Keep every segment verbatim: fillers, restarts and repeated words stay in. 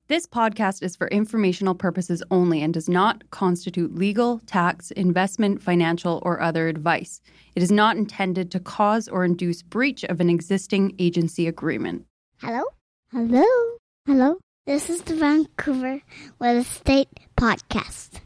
This podcast is for informational purposes only and does not constitute legal, tax, investment, financial, or other advice. It is not intended to cause or induce breach of an existing agency agreement. Hello? Hello? Hello? This is the Vancouver Real Estate Podcast.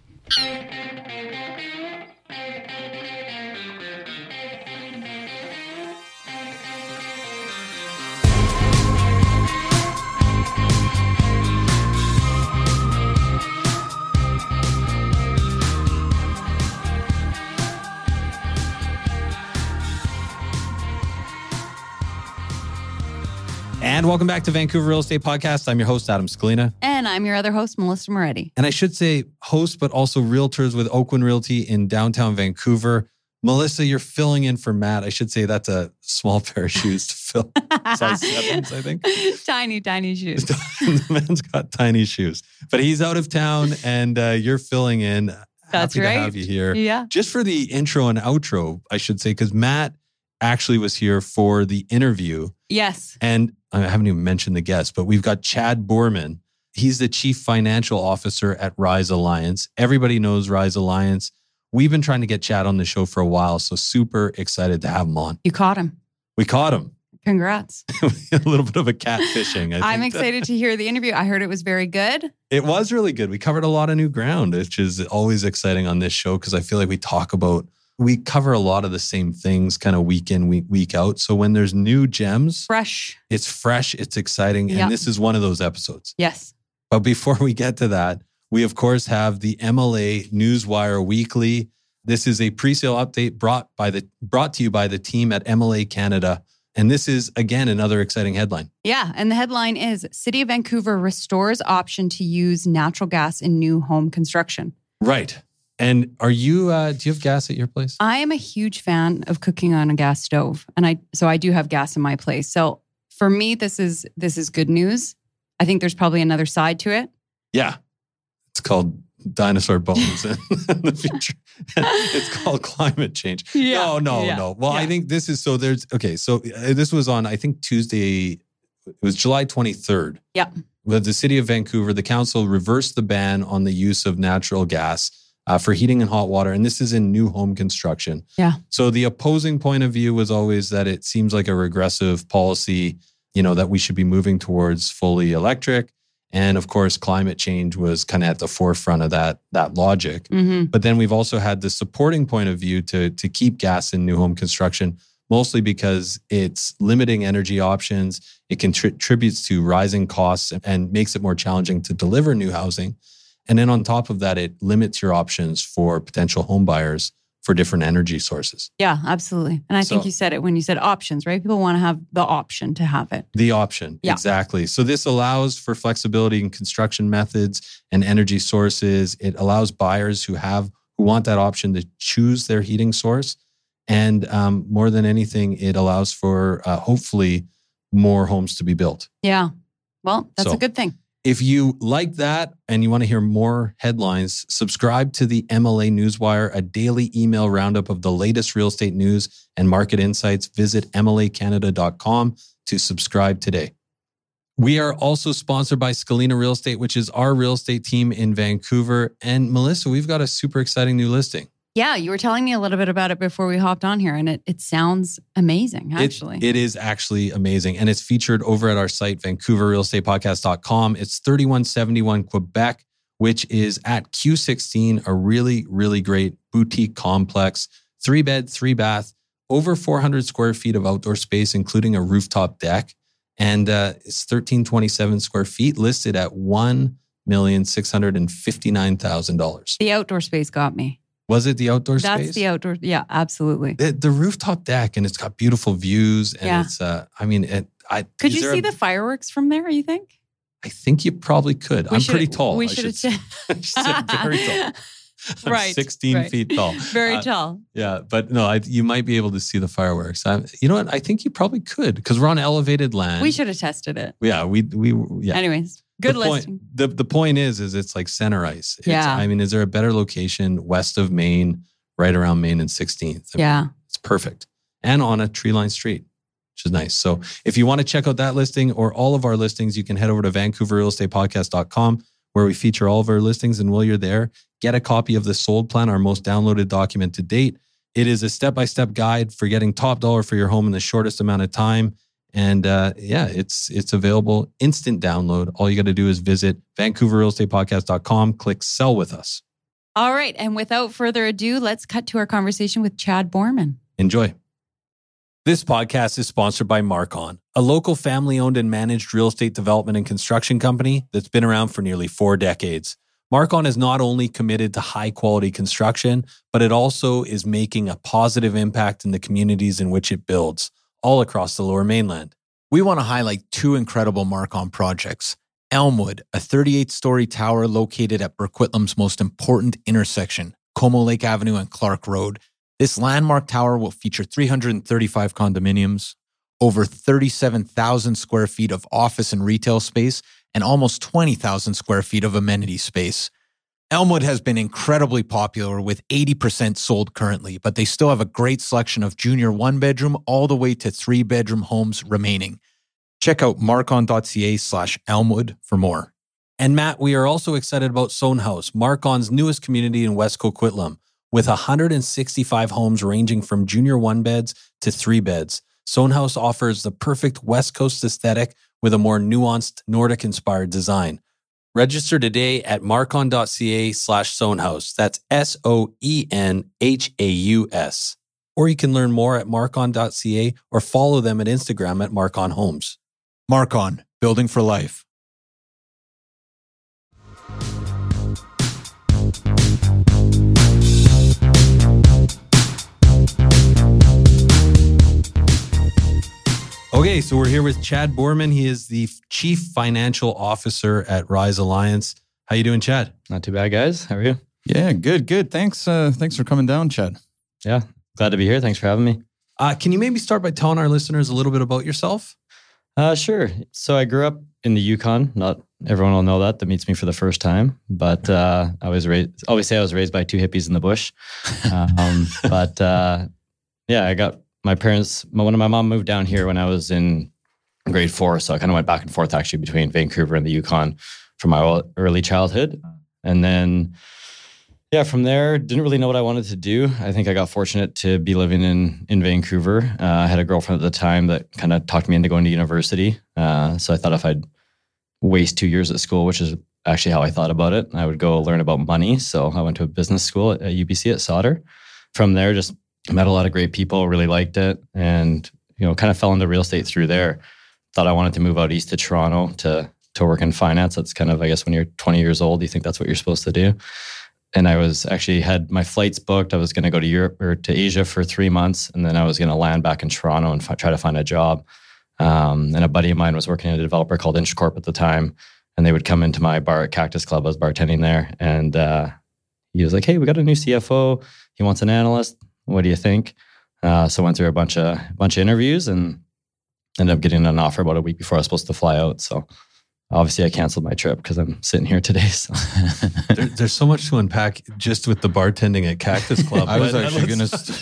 And welcome back to Vancouver Real Estate Podcast. I'm your host, Adam Scalina. And I'm your other host, Melissa Moretti. And I should say host, but also realtors with Oakwyn Realty in downtown Vancouver. Melissa, you're filling in for Matt. I should say that's a small pair of shoes to fill. Size sevens, I think. Tiny, tiny shoes. The man's got tiny shoes. But he's out of town and uh, you're filling in. That's Happy right. to have you here. Yeah. Just for the intro and outro, I should say, because Matt actually was here for the interview. Yes. And I haven't even mentioned the guest, but we've got Chad Boorman. He's the Chief Financial Officer at Rise Alliance. Everybody knows Rise Alliance. We've been trying to get Chad on the show for a while, so super excited to have him on. You caught him. We caught him. Congrats. A little bit of a catfishing. I I'm think. excited to hear the interview. I heard it was very good. It was really good. We covered a lot of new ground, which is always exciting on this show because I feel like we talk about We cover a lot of the same things kind of week in, week, week out. So when there's new gems, Fresh. it's fresh, it's exciting. And Yep. this is one of those episodes. Yes. But before we get to that, we of course have the M L A Newswire Weekly. This is a pre-sale update brought by the brought to you by the team at M L A Canada. And this is, again, another exciting headline. Yeah. And the headline is City of Vancouver restores option to use natural gas in new home construction. Right. And are you, uh, do you have gas at your place? I am a huge fan of cooking on a gas stove. And I, so I do have gas in my place. So for me, this is, this is good news. I think there's probably another side to it. Yeah. It's called dinosaur bones in the future. It's called climate change. Yeah. No, no, Yeah. no. Well, Yeah. I think this is, so there's, okay. So uh, this was on, I think Tuesday, it was July twenty-third. Yep. With the City of Vancouver, the council reversed the ban on the use of natural gas Uh, for heating and hot water. And this is in new home construction. Yeah. So the opposing point of view was always that it seems like a regressive policy, you know, that we should be moving towards fully electric. And of course, climate change was kind of at the forefront of that, that logic. Mm-hmm. But then we've also had the supporting point of view to, to keep gas in new home construction, mostly because it's limiting energy options. It contributes to rising costs and makes it more challenging to deliver new housing. And then on top of that, it limits your options for potential home buyers for different energy sources. Yeah, absolutely. And I So- think you said it when you said options, right? People want to have the option to have it. The option, Yeah. exactly. So this allows for flexibility in construction methods and energy sources. It allows buyers who have who want that option to choose their heating source. And um, more than anything, it allows for uh, hopefully more homes to be built. Yeah. Well, that's So- a good thing. If you like that and you want to hear more headlines, subscribe to the M L A Newswire, a daily email roundup of the latest real estate news and market insights. Visit M L A Canada dot com to subscribe today. We are also sponsored by Scalina Real Estate, which is our real estate team in Vancouver. And Melissa, we've got a super exciting new listing. Yeah, you were telling me a little bit about it before we hopped on here, and it, it sounds amazing, actually. It, it is actually amazing. And it's featured over at our site, Vancouver Real Estate Podcast dot com. It's thirty-one seventy-one Quebec, which is at Q sixteen, a really, really great boutique complex. Three bed, three bath, over four hundred square feet of outdoor space, including a rooftop deck. And uh, it's thirteen twenty-seven square feet, listed at one million six hundred fifty-nine thousand dollars. The outdoor space got me. Was it the outdoor That's space? the outdoor. Yeah, absolutely. The, the rooftop deck, and it's got beautiful views. And Yeah. it's, uh, I mean, it, I Could is you there see a- the fireworks from there, you think? I think you probably could. We I'm should- pretty tall. We I should have say. I should say very tall. I'm Right, sixteen right. feet tall. Very Uh, tall. Yeah, but no, I, you might be able to see the fireworks. I, you know what? I think you probably could because we're on elevated land. We should have tested it. Yeah, we we yeah. Anyways, good the point, listing. The the point is, is it's like center ice. It's, Yeah. I mean, is there a better location west of Maine, right around Maine and sixteenth? I mean, Yeah. it's perfect, and on a tree lined street. which is nice. So if you want to check out that listing or all of our listings, you can head over to vancouver real estate podcast dot com, where we feature all of our listings. And while you're there, get a copy of the Sold Plan, our most downloaded document to date. It is a step-by-step guide for getting top dollar for your home in the shortest amount of time. And uh, yeah, it's it's available, instant download. All you got to do is visit vancouver real estate podcast dot com, click sell with us. All right. And without further ado, let's cut to our conversation with Chad Boorman. Enjoy. This podcast is sponsored by Marcon, a local family-owned and managed real estate development and construction company that's been around for nearly four decades. Marcon is not only committed to high-quality construction, but it also is making a positive impact in the communities in which it builds, all across the Lower Mainland. We want to highlight two incredible Marcon projects. Elmwood, a thirty-eight story tower located at Burquitlam's most important intersection, Como Lake Avenue and Clark Road. This landmark tower will feature three hundred thirty-five condominiums, over thirty-seven thousand square feet of office and retail space, and almost twenty thousand square feet of amenity space. Elmwood has been incredibly popular with eighty percent sold currently, but they still have a great selection of junior one-bedroom all the way to three-bedroom homes remaining. Check out marcon.ca slash Elmwood for more. And Matt, we are also excited about Sown House, Marcon's newest community in West Coquitlam. With one hundred sixty-five homes ranging from junior one beds to three beds, Sown House offers the perfect West Coast aesthetic with a more nuanced Nordic-inspired design. Register today at marcon.ca slash Sown House. That's S O E N H A U S. Or you can learn more at marcon dot c a or follow them at Instagram at Marcon Homes. Marcon, building for life. Okay, so we're here with Chad Boorman. He is the Chief Financial Officer at Rise Alliance. How you doing, Chad? Not too bad, guys. How are you? Yeah, good, good. Thanks, uh, thanks for coming down, Chad. Yeah, glad to be here. Thanks for having me. Uh, can you maybe start by telling our listeners a little bit about yourself? Uh, sure. So I grew up in the Yukon. Not everyone will know that that meets me for the first time, but uh, I was raised. Always say I was raised by two hippies in the bush. Um, but uh, yeah, I got. My parents, one of my mom moved down here when I was in grade four. So I kind of went back and forth actually between Vancouver and the Yukon for my early childhood. And then, yeah, from there, didn't really know what I wanted to do. I think I got fortunate to be living in, in Vancouver. Uh, I had a girlfriend at the time that kind of talked me into going to university. Uh, so I thought if I'd waste two years at school, which is actually how I thought about it, I would go learn about money. So I went to a business school at, at U B C at Sauder. From there, just met a lot of great people, really liked it, and you know, kind of fell into real estate through there. Thought I wanted to move out east to Toronto to to work in finance. That's kind of, I guess, when you're twenty years old, you think that's what you're supposed to do. And I was actually had my flights booked. I was going to go to Europe or to Asia for three months, and then I was going to land back in Toronto and f- try to find a job. Um, and a buddy of mine was working at a developer called Intracorp at the time, and they would come into my bar at Cactus Club. I was bartending there, and uh, he was like, "Hey, we got a new C F O. He wants an analyst. What do you think?" Uh, so I went through a bunch of bunch of interviews and ended up getting an offer about a week before I was supposed to fly out. So obviously I canceled my trip because I'm sitting here today. So there, there's so much to unpack just with the bartending at Cactus Club. I was actually going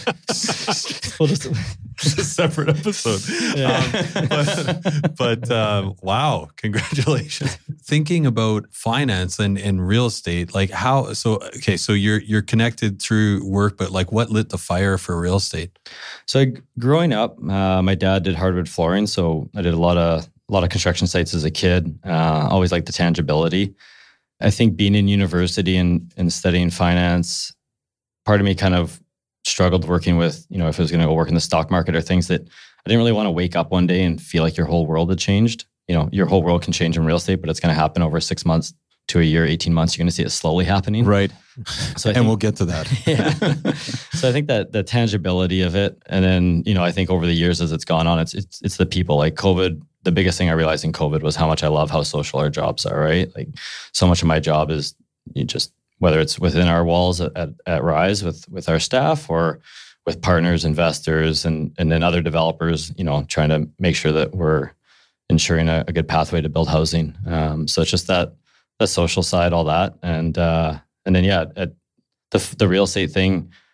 to... We'll just... It's a separate episode. Yeah. Um, but but uh, wow, congratulations. Thinking about finance and, and real estate, like how, so, okay, so you're you're connected through work, but like what lit the fire for real estate? So I, growing up, uh, my dad did hardwood flooring. So I did a lot of a lot of construction sites as a kid. Uh, always liked the tangibility. I think being in university and, and studying finance, part of me kind of struggled working with, you know, if I was going to go work in the stock market or things that I didn't really want to wake up one day and feel like your whole world had changed. You know, your whole world can change in real estate, but it's going to happen over six months to a year, eighteen months. You're going to see it slowly happening. Right. So I and think, we'll get to that. Yeah. So I think that the tangibility of it. And then, you know, I think over the years as it's gone on, it's, it's, it's the people. Like COVID, the biggest thing I realized in COVID was how much I love how social our jobs are, right? Like so much of my job is you just, whether it's within our walls at, at, at Rise with, with our staff or with partners, investors, and, and then other developers, you know, trying to make sure that we're ensuring a, a good pathway to build housing. Um, so it's just that, the social side, all that. And, uh, and then, yeah, at the, the real estate thing,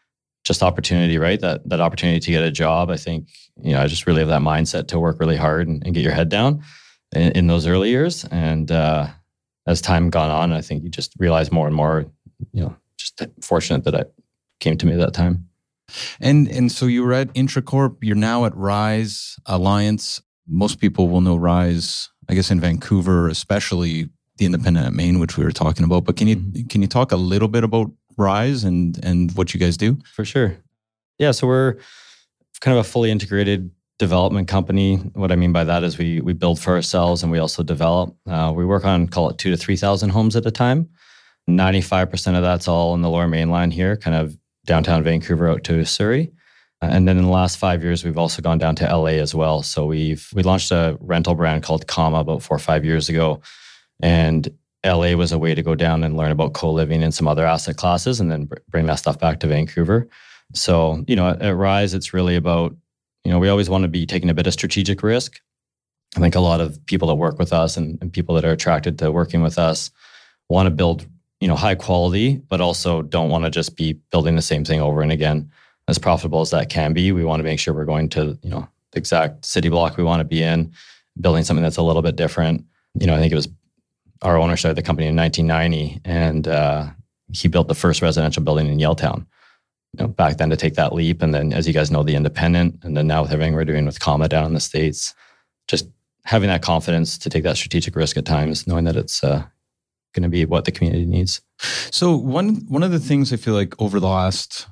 just opportunity, right? That that opportunity to get a job. I think, you know, I just really have that mindset to work really hard and, and get your head down in, in those early years. And uh, as time gone on, I think you just realize more and more, you know, just fortunate that it came to me at that time. And and so you were at Intracorp. You're now at Rise Alliance. Most people will know Rise, I guess, in Vancouver, especially the Independent at Main, which we were talking about. But can you mm-hmm. can you talk a little bit about Rise and and what you guys do? For sure. Yeah, so we're kind of a fully integrated development company. What I mean by that is we we build for ourselves and we also develop. Uh, we work on, call it two to three thousand homes at a time. ninety-five percent of that's all in the Lower Mainland here, kind of downtown Vancouver out to Surrey. And then in the last five years, we've also gone down to L A as well. So we've we launched a rental brand called Comma about four or five years ago. And L A was a way to go down and learn about co-living and some other asset classes and then bring that stuff back to Vancouver. So, you know, at, at Rise, it's really about, you know, we always want to be taking a bit of strategic risk. I think a lot of people that work with us and, and people that are attracted to working with us want to build, you know, high quality, but also don't want to just be building the same thing over and again. As profitable as that can be, we want to make sure we're going to, you know, the exact city block we want to be in, building something that's a little bit different. You know, I think it was our owner started the company in nineteen ninety, and uh, he built the first residential building in Yaletown. You know, back then to take that leap, and then as you guys know, the Independent, and then now with everything we're doing with Comma down in the States, just having that confidence to take that strategic risk at times, knowing that it's uh, going to be what the community needs. So one one of the things I feel like over the last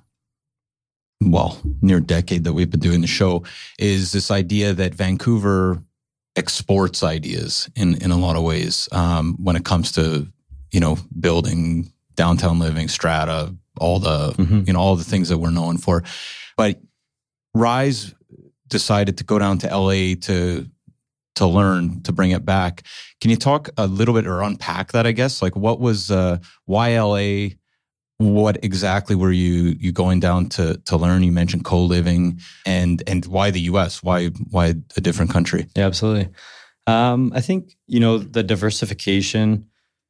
well, near decade that we've been doing the show is this idea that Vancouver exports ideas in, in a lot of ways um, when it comes to, you know, building downtown living, strata, all the, mm-hmm. you know, all the things that we're known for. But Rise decided to go down to L A to to learn, to bring it back. Can you talk a little bit or unpack that, I guess? Like what was, uh, why L A? What exactly were you you going down to to learn? You mentioned co-living, and and why the U S? Why why a different country? Yeah, absolutely. Um, I think, you know, the diversification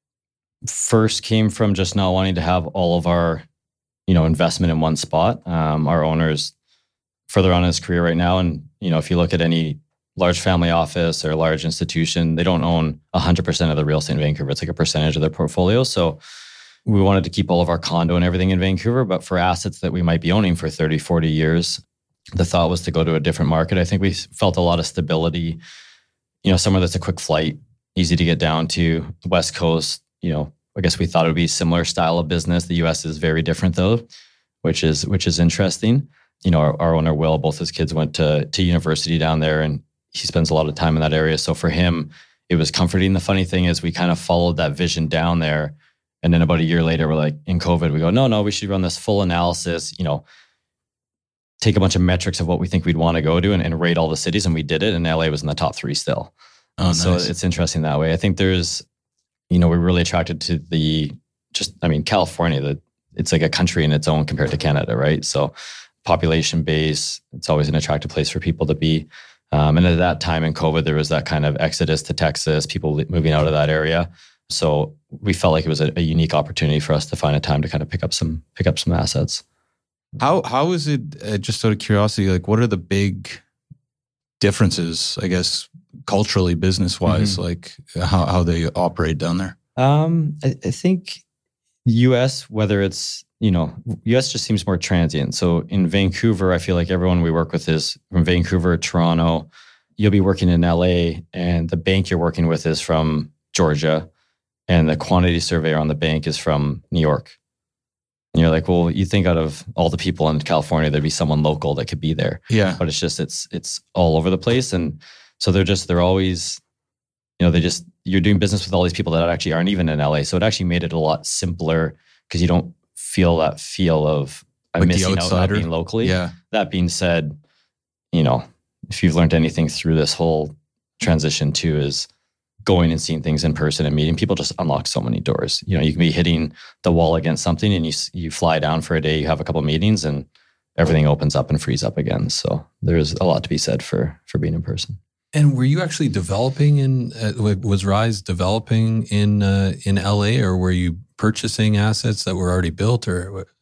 first came from just not wanting to have all of our, you know, investment in one spot. Um, our owner's further on in his career right now, and you know, if you look at any large family office or large institution, they don't own one hundred percent of the real estate in Vancouver. It's like a percentage of their portfolio. So we wanted to keep all of our condo and everything in Vancouver, but for assets that we might be owning for thirty, forty years, the thought was to go to a different market. I think we felt a lot of stability, you know, somewhere that's a quick flight, easy to get down to. West Coast, you know, I guess we thought it would be a similar style of business. The U S is very different though, which is which is interesting. You know, our, our owner, Will, both his kids went to, to university down there and he spends a lot of time in that area. So for him, it was comforting. The funny thing is we kind of followed that vision down there. And then about a year later, we're like, in COVID, we go, no, no, we should run this full analysis, you know, take a bunch of metrics of what we think we'd want to go to and, and rate all the cities. And we did it. And L A was in the top three still. Oh, nice. So it's interesting that way. I think there's, you know, we're really attracted to the, just, I mean, California, the, it's like a country in its own compared to Canada, right? So population base, it's always an attractive place for people to be. Um, and at that time in COVID, there was that kind of exodus to Texas, people moving out of that area. So we felt like it was a, a unique opportunity for us to find a time to kind of pick up some pick up some assets. How how is it? Uh, just out of curiosity, like what are the big differences? I guess culturally, business wise, mm-hmm. like how how they operate down there. Um, I, I think U S, whether it's you know U S just seems more transient. So in Vancouver, I feel like everyone we work with is from Vancouver, Toronto. You'll be working in L A, and the bank you're working with is from Georgia. And the quantity surveyor on the bank is from New York. And you're like, well, you think out of all the people in California, there'd be someone local that could be there. Yeah. But it's just, it's it's all over the place. And so they're just, they're always, you know, they just, you're doing business with all these people that actually aren't even in L A. So it actually made it a lot simpler because you don't feel that feel of I'm like missing out not being locally. Yeah. That being said, you know, if you've learned anything through this whole transition too is going and seeing things in person and meeting people just unlock so many doors. You know, you can be hitting the wall against something and you you fly down for a day, you have a couple of meetings and everything opens up and frees up again. So there's a lot to be said for for being in person. And were you actually developing in, uh, was Rise developing in uh, in L A or were you purchasing assets that were already built or what?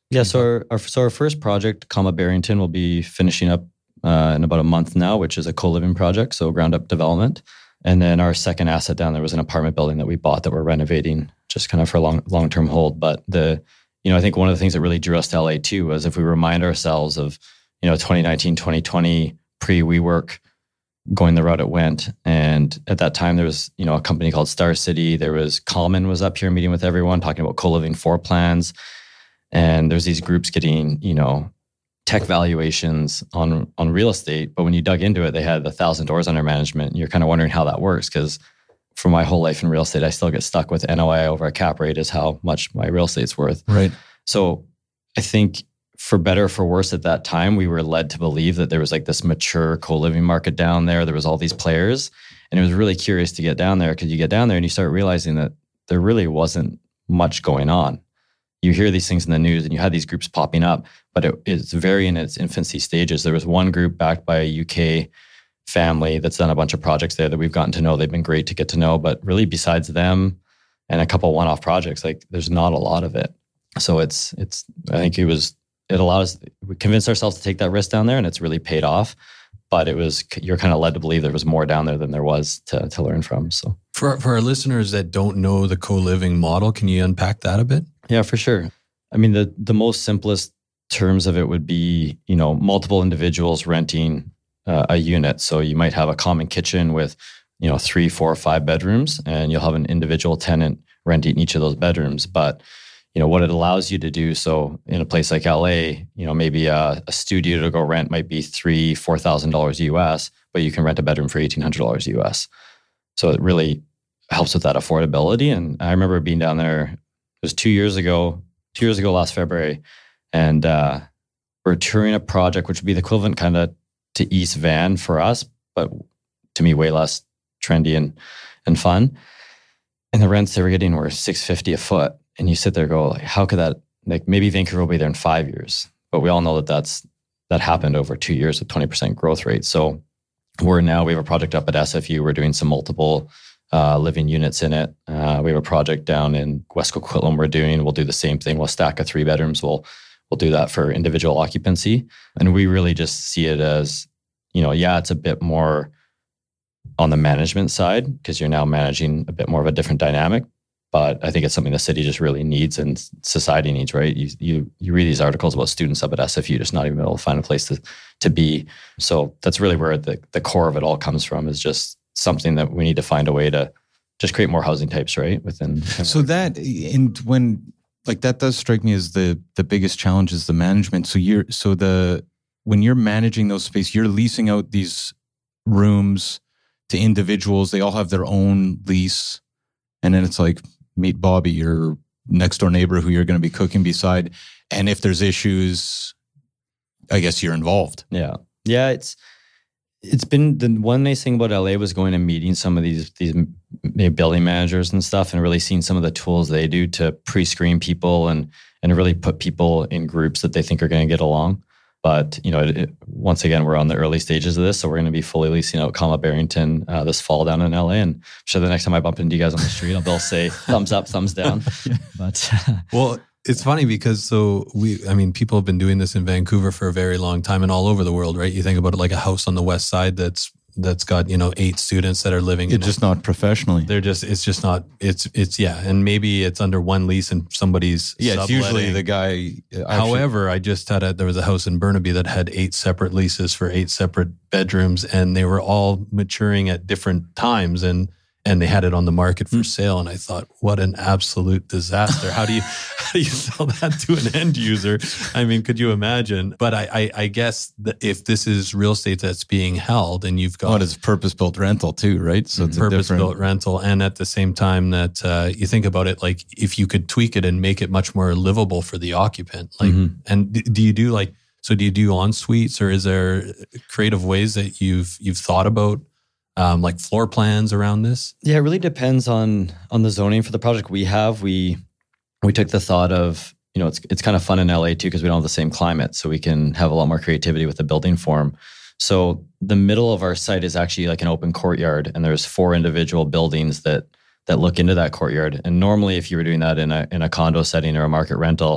Yeah, so our, our so our first project, Comma Barrington, will be finishing up uh, in about a month now, which is a co-living project, so ground up development. And then our second asset down there was an apartment building that we bought that we're renovating, just kind of for long long term hold. But the you know I think one of the things that really drew us to L A too was if we remind ourselves of you know twenty nineteen, twenty twenty pre WeWork going the route it went, and at that time there was you know a company called Star City. There was Common was up here meeting with everyone talking about co-living floor plans. And there's these groups getting, you know, tech valuations on on real estate. But when you dug into it, they had a thousand doors under management. And you're kind of wondering how that works. Because for my whole life in real estate, I still get stuck with N O I over a cap rate is how much my real estate's worth. Right. So I think for better or for worse at that time, we were led to believe that there was like this mature co-living market down there. There was all these players. And it was really curious to get down there because you get down there and you start realizing that there really wasn't much going on. You hear these things in the news and you had these groups popping up, but it, it's very in its infancy stages. There was one group backed by a U K family that's done a bunch of projects there that we've gotten to know. They've been great to get to know, but really besides them and a couple one-off projects, like there's not a lot of it. So it's, it's, I think it was, it allows, we convinced ourselves to take that risk down there and it's really paid off. But it was, you're kind of led to believe there was more down there than there was to, to learn from. So for, for our listeners that don't know the co-living model, can you unpack that a bit? Yeah, for sure. I mean, the the most simplest terms of it would be, you know, multiple individuals renting uh, a unit. So you might have a common kitchen with, you know, three, four, five bedrooms, and you'll have an individual tenant renting each of those bedrooms. But, you know, what it allows you to do, so in a place like L A, you know, maybe a, a studio to go rent might be three, four thousand dollars U S, but you can rent a bedroom for eighteen hundred dollars U S. So it really helps with that affordability. And I remember being down there. It was two years ago, two years ago last February, and uh, we're touring a project which would be the equivalent kind of to East Van for us, but to me way less trendy and and fun. And the rents they were getting were six hundred fifty dollars a foot, and you sit there and go, like, how could that? Like maybe Vancouver will be there in five years, but we all know that that's that happened over two years with twenty percent growth rate. So we're now we have a project up at S F U. We're doing some multiple. Uh, living units in it. Uh, we have a project down in West Coquitlam we're doing. We'll do the same thing. We'll stack a three bedrooms. We'll we'll do that for individual occupancy. And we really just see it as, you know, yeah, it's a bit more on the management side because you're now managing a bit more of a different dynamic. But I think it's something the city just really needs and society needs, right? You you you read these articles about students up at S F U just not even able to find a place to to be. So that's really where the the core of it all comes from is just something that we need to find a way to just create more housing types, right? Within so that and when like that does strike me as the the biggest challenge is the management. So you're so the when you're managing those space, you're leasing out these rooms to individuals. They all have their own lease, and then it's like meet Bobby, your next door neighbor who you're going to be cooking beside, and if there's issues, I guess you're involved. Yeah, yeah, it's. It's been the one nice thing about L A was going and meeting some of these these building managers and stuff, and really seeing some of the tools they do to pre-screen people and and really put people in groups that they think are going to get along. But you know, it, it, once again, we're on the early stages of this, so we're going to be fully leasing out Comma Barrington uh, this fall down in L A. And I'm sure the next time I bump into you guys on the street, I'll they'll say thumbs up, thumbs down. But well. It's funny because so we, I mean, people have been doing this in Vancouver for a very long time and all over the world, right? You think about it like a house on the west side that's that's got, you know, eight students that are living. It's in just it. Not professionally. They're just, it's just not, it's, it's, yeah. And maybe it's under one lease and somebody's Yeah, it's usually the guy. Actually, However, I just had a, there was a house in Burnaby that had eight separate leases for eight separate bedrooms and they were all maturing at different times. And And they had it on the market for sale. And I thought, what an absolute disaster. How do you how do you sell that to an end user? I mean, could you imagine? But I, I, I guess that if this is real estate that's being held and you've got... Oh, it's purpose-built rental too, right? So it's purpose-built rental. And at the same time that uh, you think about it, like if you could tweak it and make it much more livable for the occupant. Like, mm-hmm. And do you do like, so do you do en suites or is there creative ways that you've you've thought about Um, like floor plans around this? Yeah, it really depends on on the zoning for the project we have. We we took the thought of, you know, it's it's kind of fun in L A too because we don't have the same climate, so we can have a lot more creativity with the building form. So the middle of our site is actually like an open courtyard, and there's four individual buildings that that look into that courtyard. And normally, if you were doing that in a in a condo setting or a market rental,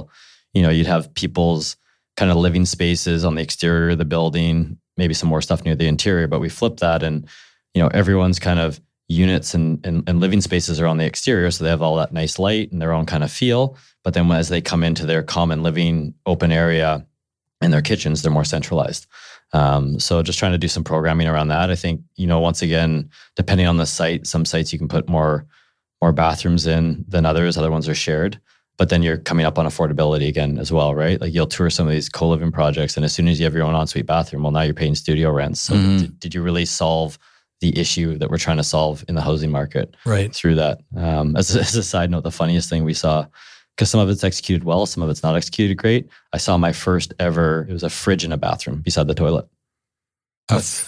you know, you'd have people's kind of living spaces on the exterior of the building, maybe some more stuff near the interior, but we flip that and, you know, everyone's kind of units and, and, and living spaces are on the exterior. So they have all that nice light and their own kind of feel. But then as they come into their common living open area and their kitchens, they're more centralized. Um, so just trying to do some programming around that. I think, you know, once again, depending on the site, some sites you can put more, more bathrooms in than others. Other ones are shared. But then you're coming up on affordability again as well, right? Like you'll tour some of these co-living projects, and as soon as you have your own ensuite bathroom, well, now you're paying studio rents. So Mm-hmm. did, did you really solve the issue that we're trying to solve in the housing market Right. through that? Um, as, as a side note, the funniest thing we saw, because some of it's executed well, some of it's not executed great. I saw my first ever, it was a fridge in a bathroom beside the toilet. That's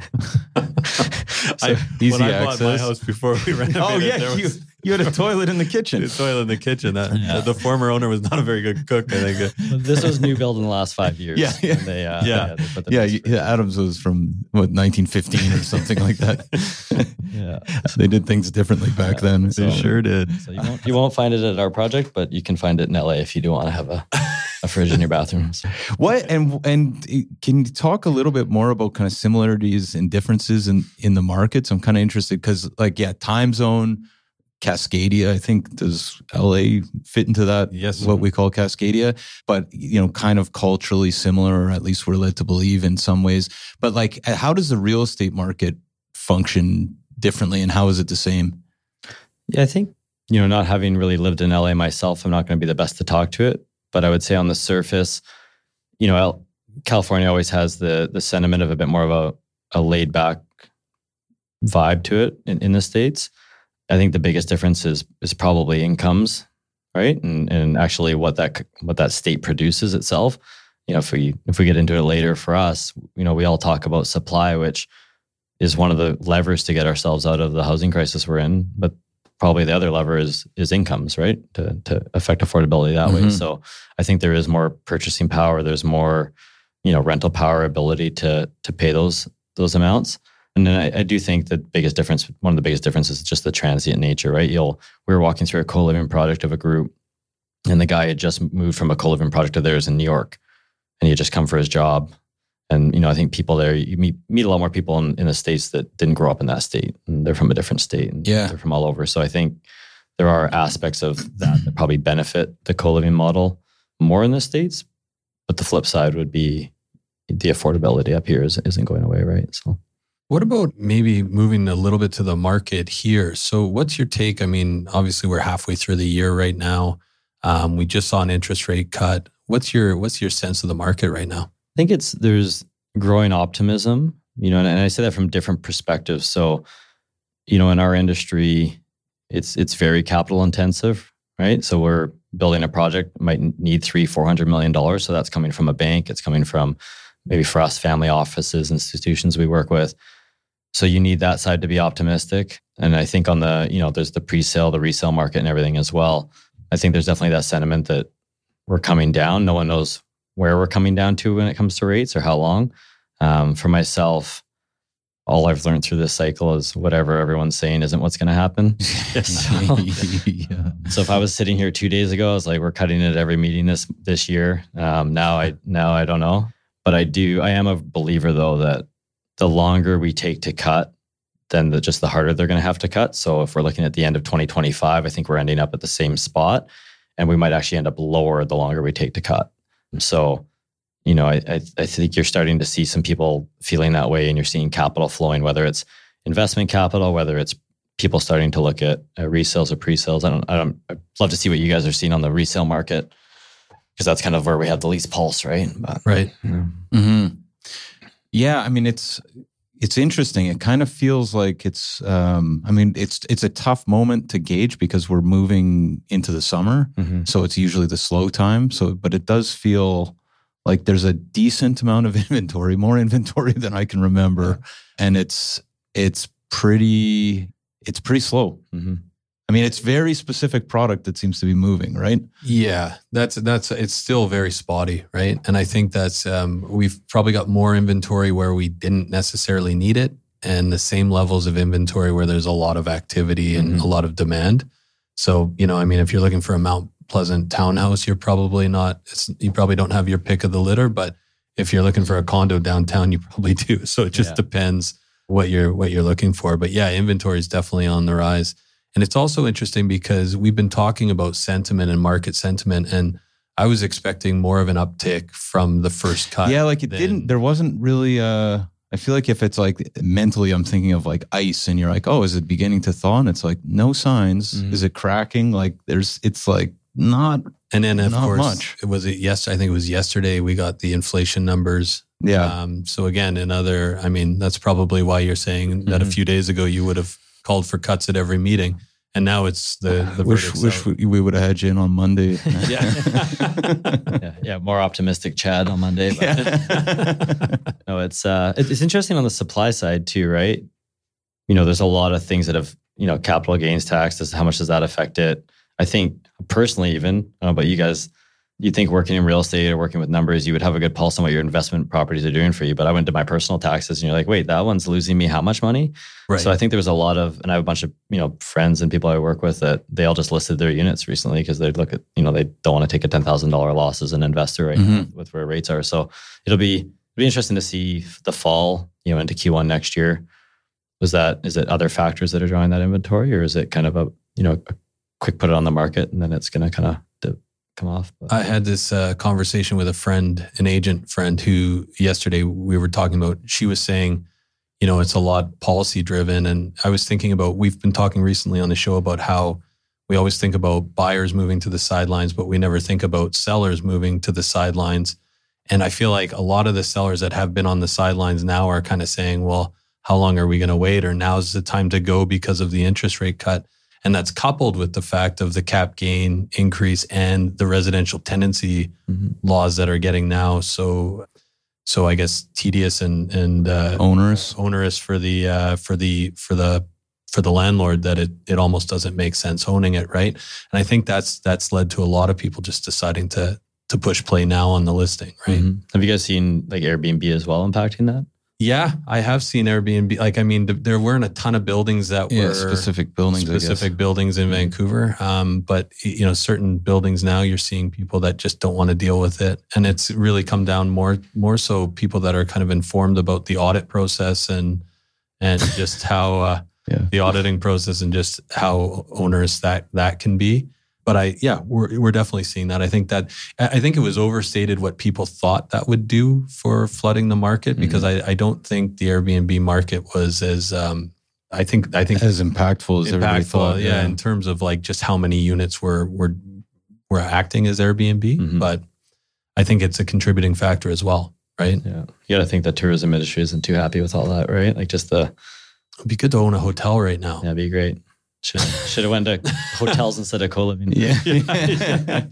I, Easy when I bought my access. house before we renovated, Oh yeah, there you, was you had a toilet in the kitchen. a toilet in the kitchen. That, Yeah. The former owner was not a very good cook, I think. This was new build in the last five years. Yeah, yeah. And They, uh, Yeah. they put the Yeah, best you, fridge. yeah, Adams was from what nineteen fifteen or something like that. Yeah. They did things differently back Yeah. then. They So. sure did. So you won't, you won't find it at our project, but you can find it in L A if you do want to have a, a fridge in your bathroom. So, What and and can you talk a little bit more about kind of similarities and differences in in the markets? I'm kind of interested because, like, yeah, time zone, Cascadia. I think does L A fit into that? Yes. What we call Cascadia, but you know, kind of culturally similar, or at least we're led to believe in some ways. But like, how does the real estate market function differently, and how is it the same? yeah, I think, you know, not having really lived in L A myself, I'm not going to be the best to talk to it. But I would say on the surface, you know, El- California always has the the sentiment of a bit more of a, a laid back vibe to it in, in the States. I think the biggest difference is is probably incomes, right? And and actually what that what that state produces itself. You know, if we if we get into it later, for us, you know, we all talk about supply, which is one of the levers to get ourselves out of the housing crisis we're in. But probably the other lever is is incomes, right? To to affect affordability that way. Mhm. So I think there is more purchasing power. There's more, you know, rental power ability to to pay those those amounts. And then I, I do think the biggest difference, one of the biggest differences is just the transient nature, right? You'll we were walking through a co-living project of a group, and the guy had just moved from a co-living project of theirs in New York, and he had just come for his job. And, you know, I think people there, you meet, meet a lot more people in, in the States that didn't grow up in that state, and they're from a different state, and Yeah. they're from all over. So I think there are aspects of that that probably benefit the co-living model more in the States. But the flip side would be the affordability up here is, isn't going away, right? So What about maybe moving a little bit to the market here? So what's your take? I mean, obviously we're halfway through the year right now. Um, we just saw an interest rate cut. What's your what's your sense of the market right now? I think it's there's growing optimism, you know, and, and I say that from different perspectives. So, you know, in our industry, it's it's very capital intensive, right? So we're building a project, might need three, four hundred million dollars. So that's coming from a bank. It's coming from maybe for us, family offices, institutions we work with. So you need that side to be optimistic. And I think on the, you know, there's the pre-sale, the resale market and everything as well. I think there's definitely that sentiment that we're coming down. No one knows where we're coming down to when it comes to rates or how long. Um, for myself, all I've learned through this cycle is whatever everyone's saying isn't what's going to happen. So, Yeah. so if I was sitting here two days ago, I was like, we're cutting it every meeting this this year. Um, now I now I don't know, but I do. I am a believer though that the longer we take to cut, then the, just the harder they're going to have to cut. So if we're looking at the end of twenty twenty-five, I think we're ending up at the same spot, and we might actually end up lower the longer we take to cut. So, you know, I, I, I think you're starting to see some people feeling that way, and you're seeing capital flowing, whether it's investment capital, whether it's people starting to look at uh, resales or pre-sales. I don't, I don't, I'd love to see what you guys are seeing on the resale market, because that's kind of where we have the least pulse, right? But, Right. yeah. hmm Yeah, I mean, it's it's interesting. It kind of feels like it's. Um, I mean, it's it's a tough moment to gauge because we're moving into the summer, Mhm. so it's usually the slow time. So, but it does feel like there's a decent amount of inventory, more inventory than I can remember, and it's it's pretty it's pretty slow. Mhm. I mean, it's very specific product that seems to be moving, right? Yeah, that's that's it's still very spotty, right? And I think that's um, we've probably got more inventory where we didn't necessarily need it, and the same levels of inventory where there's a lot of activity and Mhm. a lot of demand. So, you know, I mean, if you're looking for a Mount pleasant townhouse, you're probably not, it's, you probably don't have your pick of the litter, but if you're looking for a condo downtown, you probably do. So it just yeah. depends what you're, what you're looking for. But yeah, inventory is definitely on the rise. And it's also interesting because we've been talking about sentiment and market sentiment, and I was expecting more of an uptick from the first cut. Yeah, like it than, didn't, there wasn't really a, I feel like if it's like mentally, I'm thinking of like ice and you're like, oh, is it beginning to thaw? And it's like, no signs. Mm-hmm. Is it cracking? Like there's, it's like not, and then of not course, much. It was it yesterday. I think it was yesterday we got the inflation numbers. Yeah. Um, so again, another, I mean, that's probably why you're saying that mm-hmm. a few days ago you would have called for cuts at every meeting. And now it's the, the wish wish we, we would have had you in on Monday. yeah. yeah, yeah, more optimistic Chad on Monday. But yeah. no, it's uh, it's interesting on the supply side too, right? You know, there's a lot of things that have, you know, capital gains tax. How much does that affect it? I think personally, even I don't know about you guys, you think working in real estate or working with numbers, you would have a good pulse on what your investment properties are doing for you. But I went to my personal taxes and you're like, wait, that one's losing me how much money? Right. So I think there was a lot of, and I have a bunch of, you know, friends and people I work with that they all just listed their units recently because they look at, you know, they don't want to take a ten thousand dollars loss as an investor right mm-hmm. now with where rates are. So it'll be, it'll be interesting to see the fall, you know, into Q one next year. Was that, is it other factors that are drawing that inventory, or is it kind of a, you know, a quick put it on the market and then it's going to kind of come off? But. I had this uh, conversation with a friend, an agent friend, who yesterday we were talking about, she was saying, you know, it's a lot policy driven. And I was thinking about, we've been talking recently on the show about how we always think about buyers moving to the sidelines, but we never think about sellers moving to the sidelines. And I feel like a lot of the sellers that have been on the sidelines now are kind of saying, well, how long are we going to wait? Or now's the time to go because of the interest rate cut. And that's coupled with the fact of the cap gain increase and the residential tenancy mm-hmm. laws that are getting now so, so I guess tedious and and uh, onerous, onerous for the uh, for the for the for the landlord that it it almost doesn't make sense owning it, right? And I think that's that's led to a lot of people just deciding to to push play now on the listing, right? Mm-hmm. Have you guys seen like Airbnb as well impacting that? Yeah, I have seen Airbnb. Like, I mean, there weren't a ton of buildings that yeah, were specific buildings, specific buildings in Vancouver. Um, but you know, certain buildings now, you're seeing people that just don't want to deal with it, and it's really come down more, more so people that are kind of informed about the audit process and and just how uh, yeah. the auditing process and just how onerous that that can be. But I, yeah, we're we're definitely seeing that. I think that I think it was overstated what people thought that would do for flooding the market, because mm-hmm. I, I don't think the Airbnb market was as um, I think I think as impactful as everybody thought. Yeah, yeah, in terms of like just how many units were were were acting as Airbnb, mm-hmm. but I think it's a contributing factor as well, right? Yeah, you got to think the tourism industry isn't too happy with all that, right? Like just the it'd be good to own a hotel right now. That'd be great. Should should have went to hotels instead of co-living. Yeah. yeah.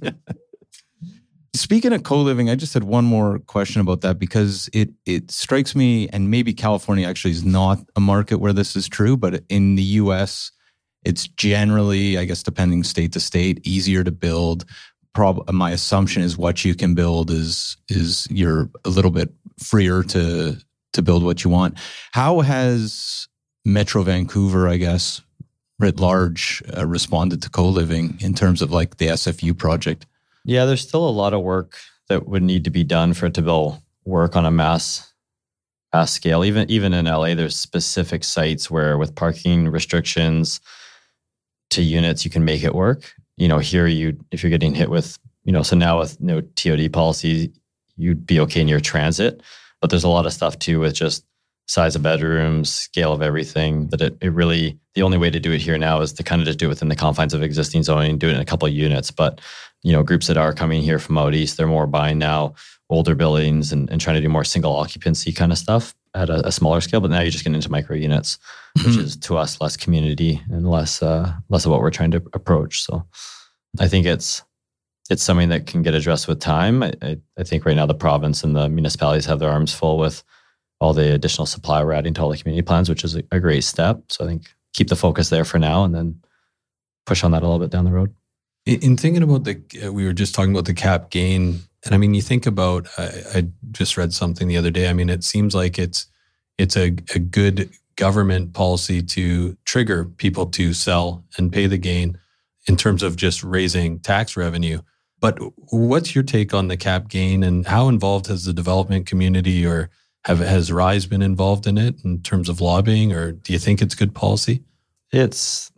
Speaking of co-living, I just had one more question about that, because it it strikes me, and maybe California actually is not a market where this is true, but in the U S, it's generally, I guess, depending state to state, easier to build. Prob- my assumption is what you can build is is you're a little bit freer to to build what you want. How has Metro Vancouver, I guess, writ large, uh, responded to co-living in terms of like the S F U project? Yeah, there's still a lot of work that would need to be done for it to build work on a mass, mass scale. Even even in L A, there's specific sites where with parking restrictions to units, you can make it work. You know, here you if you're getting hit with, you know, so now with no T O D policy, you'd be okay in your transit. But there's a lot of stuff too with just size of bedrooms, scale of everything, that it, it really, the only way to do it here now is to kind of just do it within the confines of existing zoning, do it in a couple of units. But, you know, groups that are coming here from out east, they're more buying now older buildings and, and trying to do more single occupancy kind of stuff at a, a smaller scale. But now you're just getting into micro units, which is to us less community and less uh, less of what we're trying to approach. So I think it's it's something that can get addressed with time. I, I, I think right now the province and the municipalities have their arms full with all the additional supply we're adding to all the community plans, which is a, a great step. So I think keep the focus there for now and then push on that a little bit down the road. In, in thinking about the, uh, we were just talking about the cap gain. And I mean, you think about, I, I just read something the other day. I mean, it seems like it's, it's a, a good government policy to trigger people to sell and pay the gain. in terms of just raising tax revenue. But what's your take on the cap gain, and how involved has the development community or have has Rise been involved in it in terms of lobbying, or do you think it's good policy? It's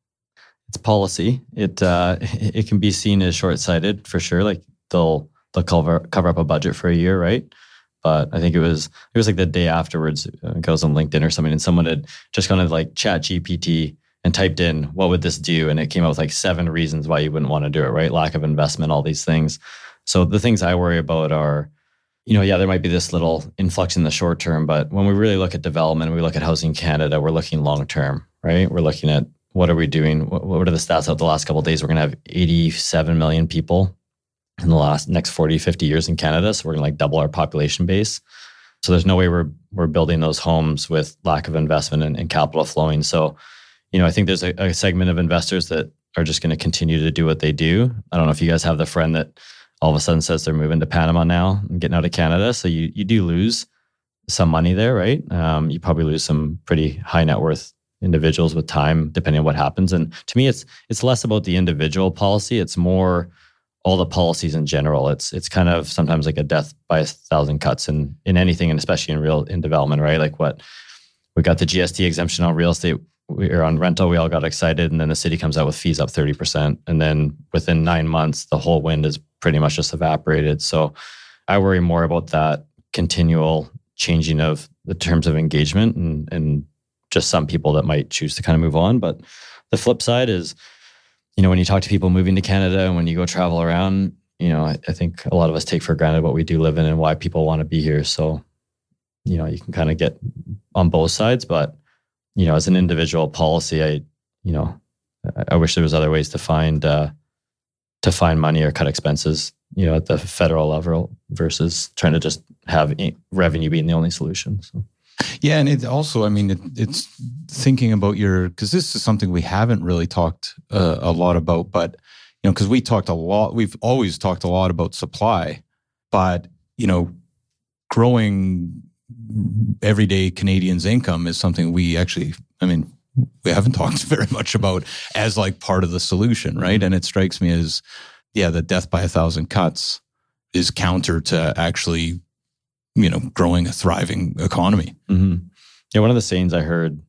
it's policy. It uh, it can be seen as short-sighted for sure. Like they'll they'll cover cover up a budget for a year, right? But I think it was it was like the day afterwards. I think I was on LinkedIn or something, and someone had just kind of like Chat G P T and typed in, what would this do? And it came out with like seven reasons why you wouldn't want to do it, right? Lack of investment, all these things. So the things I worry about are, you know, yeah, there might be this little influx in the short term, but when we really look at development, we look at Housing Canada, we're looking long term, right? We're looking at what are we doing? What, what are the stats out the last couple of days? We're going to have eighty-seven million people in the last next forty, fifty years in Canada. So we're going to like double our population base. So there's no way we're we're building those homes with lack of investment and, and capital flowing. So, you know, I think there's a, a segment of investors that are just going to continue to do what they do. I don't know if you guys have the friend that all of a sudden says they're moving to Panama now and getting out of Canada. So you you do lose some money there, right? Um, you probably lose some pretty high net worth individuals with time, depending on what happens. And to me, it's it's less about the individual policy. It's more all the policies in general. It's it's kind of sometimes like a death by a thousand cuts in in anything, and especially in real in development, right? Like what we got the G S T exemption on real estate. We are on rental, we all got excited, and then the city comes out with fees up thirty percent. And then within nine months, the whole wind is pretty much just evaporated. So I worry more about that continual changing of the terms of engagement and, and just some people that might choose to kind of move on. But the flip side is, you know, when you talk to people moving to Canada and when you go travel around, you know, I, I think a lot of us take for granted what we do live in and why people want to be here. So, you know, you can kind of get on both sides, but you know, as an individual policy, I, you know, I wish there was other ways to find uh, to find money or cut expenses, you know, at the federal level versus trying to just have revenue being the only solution. So. Yeah, and it also, I mean, it, it's thinking about your, because this is something we haven't really talked uh, a lot about, but you know, because we talked a lot, we've always talked a lot about supply, but you know, growing everyday Canadians' income is something we actually, I mean, we haven't talked very much about as like part of the solution, right? And it strikes me as, yeah, the death by a thousand cuts is counter to actually, you know, growing a thriving economy. Mm-hmm. Yeah, one of the sayings I heard,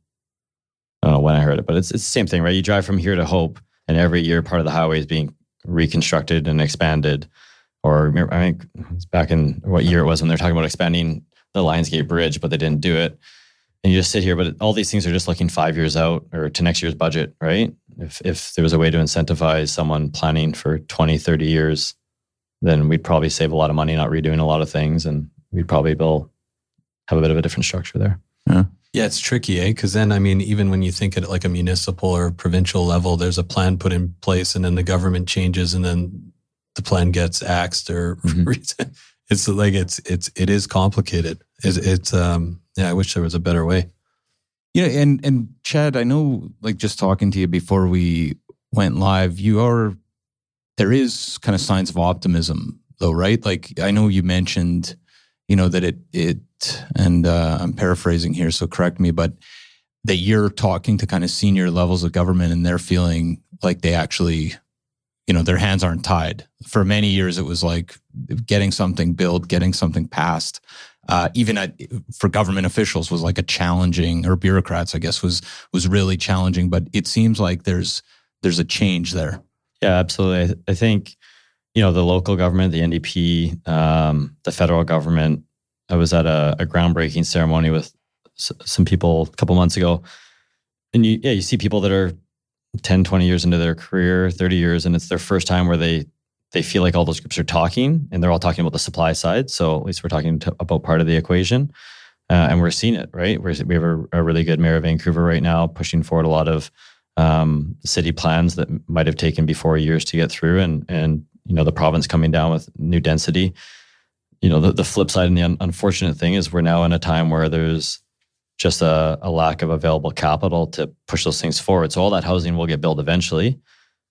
I don't know when I heard it, but it's it's the same thing, right? You drive from here to Hope, and every year part of the highway is being reconstructed and expanded. Or I think it's back in what year it was when they're talking about expanding the Lionsgate Bridge, but they didn't do it. And you just sit here, but all these things are just looking five years out or to next year's budget, right? If if there was a way to incentivize someone planning for twenty, thirty years, then we'd probably save a lot of money not redoing a lot of things, and we'd probably build, have a bit of a different structure there. Yeah, yeah, it's tricky, eh? Because then, I mean, even when you think at like a municipal or provincial level, there's a plan put in place and then the government changes and then the plan gets axed or mm-hmm. It's like it's it's it is complicated. It's, it's um yeah. I wish there was a better way. Yeah, and and Chad, I know, like just talking to you before we went live, you are there is kind of signs of optimism, though, right? Like I know you mentioned, you know, that it it and uh, I'm paraphrasing here, so correct me, but that you're talking to kind of senior levels of government and they're feeling like they actually, you know, their hands aren't tied. For many years, it was like getting something built, getting something passed, uh, even at, for government officials was like a challenging, or bureaucrats, I guess, was was really challenging. But it seems like there's there's a change there. Yeah, absolutely. I, I think, you know, the local government, the N D P, um, the federal government. I was at a, a groundbreaking ceremony with s- some people a couple months ago, and you, yeah, you see people that are ten, twenty years into their career, thirty years, and it's their first time where they they feel like all those groups are talking, and they're all talking about the supply side. So at least we're talking to, about part of the equation, uh, and we're seeing it, right? We're, we have a, a really good mayor of Vancouver right now pushing forward a lot of um, city plans that might have taken before years to get through, and and you know the province coming down with new density. You know the, the flip side and the un- unfortunate thing is we're now in a time where there's just a, a lack of available capital to push those things forward. So all that housing will get built eventually.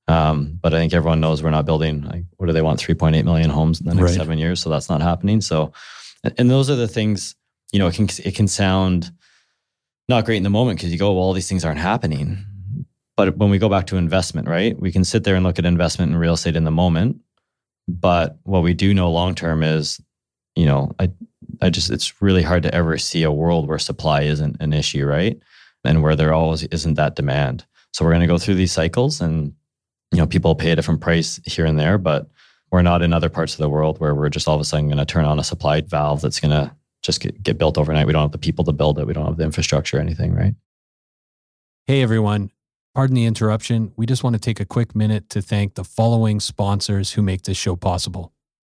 Um, but I think everyone knows we're not building, like, what do they want? three point eight million homes in the next right. seven years. So that's not happening. So, and those are the things, you know, it can, it can sound not great in the moment because you go, well, all these things aren't happening. But when we go back to investment, right, we can sit there and look at investment in real estate in the moment. But what we do know long term is, you know, I, I just, it's really hard to ever see a world where supply isn't an issue, right? And where there always isn't that demand. So we're going to go through these cycles, and, you know, people pay a different price here and there, but we're not in other parts of the world where we're just all of a sudden going to turn on a supply valve that's going to just get, get built overnight. We don't have the people to build it. We don't have the infrastructure or anything, right? Hey, everyone. Pardon the interruption. We just want to take a quick minute to thank the following sponsors who make this show possible.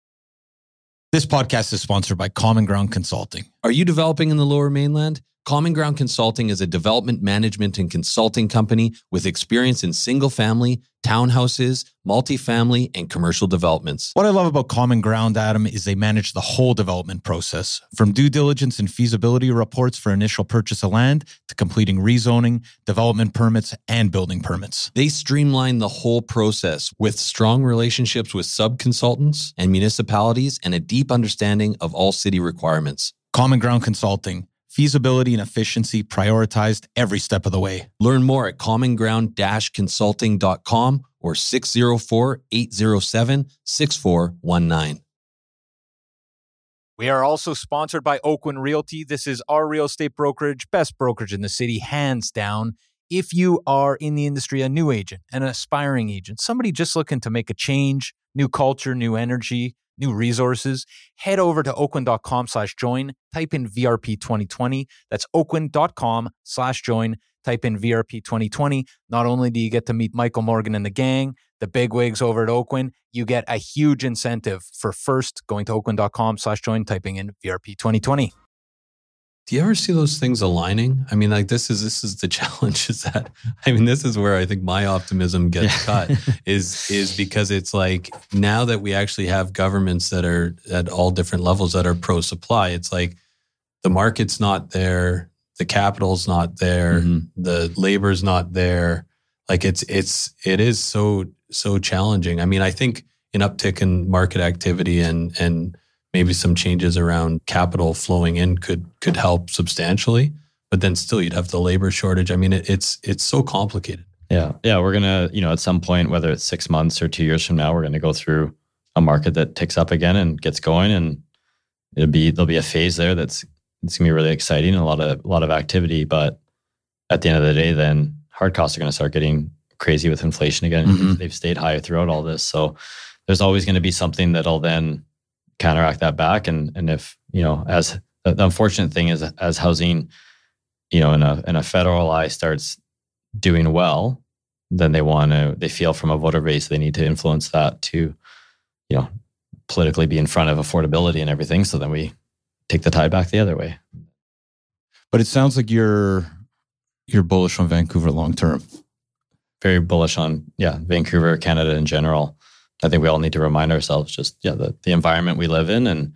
This podcast is sponsored by Common Ground Consulting. Are you developing in the Lower Mainland? Common Ground Consulting is a development management and consulting company with experience in single-family, townhouses, multifamily, and commercial developments. What I love about Common Ground, Adam, is they manage the whole development process, from due diligence and feasibility reports for initial purchase of land to completing rezoning, development permits, and building permits. They streamline the whole process with strong relationships with sub-consultants and municipalities and a deep understanding of all city requirements. Common Ground Consulting. Feasibility and efficiency prioritized every step of the way. Learn more at common ground dash consulting dot com or six oh four, eight oh seven, six four one nine. We are also sponsored by Oakwyn Realty. This is our real estate brokerage, best brokerage in the city, hands down. If you are in the industry, a new agent, an aspiring agent, somebody just looking to make a change, new culture, new energy, new resources, head over to oakwyn.com slash join, type in V R P twenty twenty. That's oakwyn.com slash join, type in V R P twenty twenty. Not only do you get to meet Michael Morgan and the gang, the bigwigs over at Oakwyn, you get a huge incentive for first going to oakwyn.com slash join, typing in V R P twenty twenty. Do you ever see those things aligning? I mean, like this is this is the challenge. Is that I mean, this is where I think my optimism gets Yeah. cut. Is is because it's like now that we actually have governments that are at all different levels that are pro supply. It's like the market's not there, the capital's not there, Mm-hmm. the labor's not there. Like it's it's it is so so challenging. I mean, I think an uptick in market activity and and maybe some changes around capital flowing in could could help substantially, but then still you'd have the labor shortage. I mean, it, it's it's so complicated. Yeah. Yeah. We're going to, you know, at some point, whether it's six months or two years from now, we're going to go through a market that ticks up again and gets going. And it'll be, there'll be a phase there that's, it's going to be really exciting and a lot of, a lot of activity. But at the end of the day, then hard costs are going to start getting crazy with inflation again. Mm-hmm. They've stayed high throughout all this. So there's always going to be something that'll then counteract that back. And, and if, you know, as the unfortunate thing is as housing, you know, in a, in a federal eye starts doing well, then they want to, they feel from a voter base, they need to influence that to, you know, politically be in front of affordability and everything. So then we take the tide back the other way. But it sounds like you're you're bullish on Vancouver long term. Very bullish on, yeah, Vancouver, Canada in general. I think we all need to remind ourselves just, yeah, the, the environment we live in. And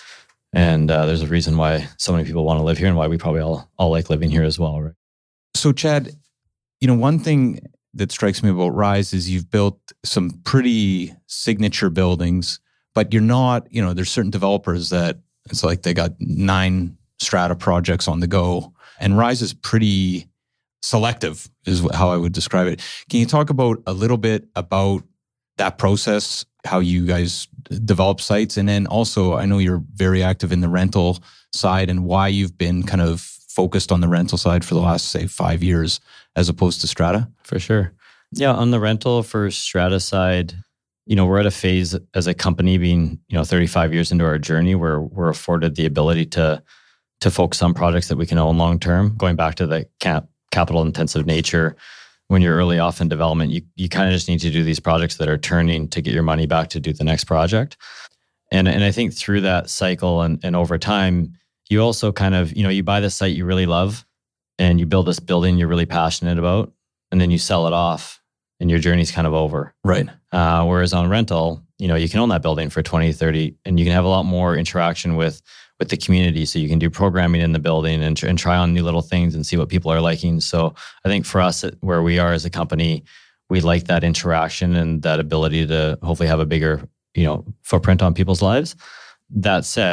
and uh, there's a reason why so many people want to live here and why we probably all, all like living here as well, right? So Chad, you know, one thing that strikes me about Rise is you've built some pretty signature buildings, but you're not, you know, there's certain developers that it's like they got nine strata projects on the go, and Rise is pretty selective is how I would describe it. Can you talk about a little bit about that process, how you guys develop sites? And then also, I know you're very active in the rental side and why you've been kind of focused on the rental side for the last, say, five years as opposed to strata. For sure. Yeah, on the rental for strata side, you know, we're at a phase as a company being, you know, thirty-five years into our journey where we're afforded the ability to to focus on projects that we can own long term. Going back to the cap, capital intensive nature, when you're early off in development, you you kind of just need to do these projects that are turning to get your money back to do the next project. And and I think through that cycle and, and over time, you also kind of, you know, you buy this site you really love and you build this building you're really passionate about, and then you sell it off and your journey's kind of over. Right. Uh, whereas on rental, you know, you can own that building for twenty, thirty, and you can have a lot more interaction with with the community. So you can do programming in the building and, and try on new little things and see what people are liking. So I think for us, where we are as a company, we like that interaction and that ability to hopefully have a bigger, you know, footprint on people's lives. That said,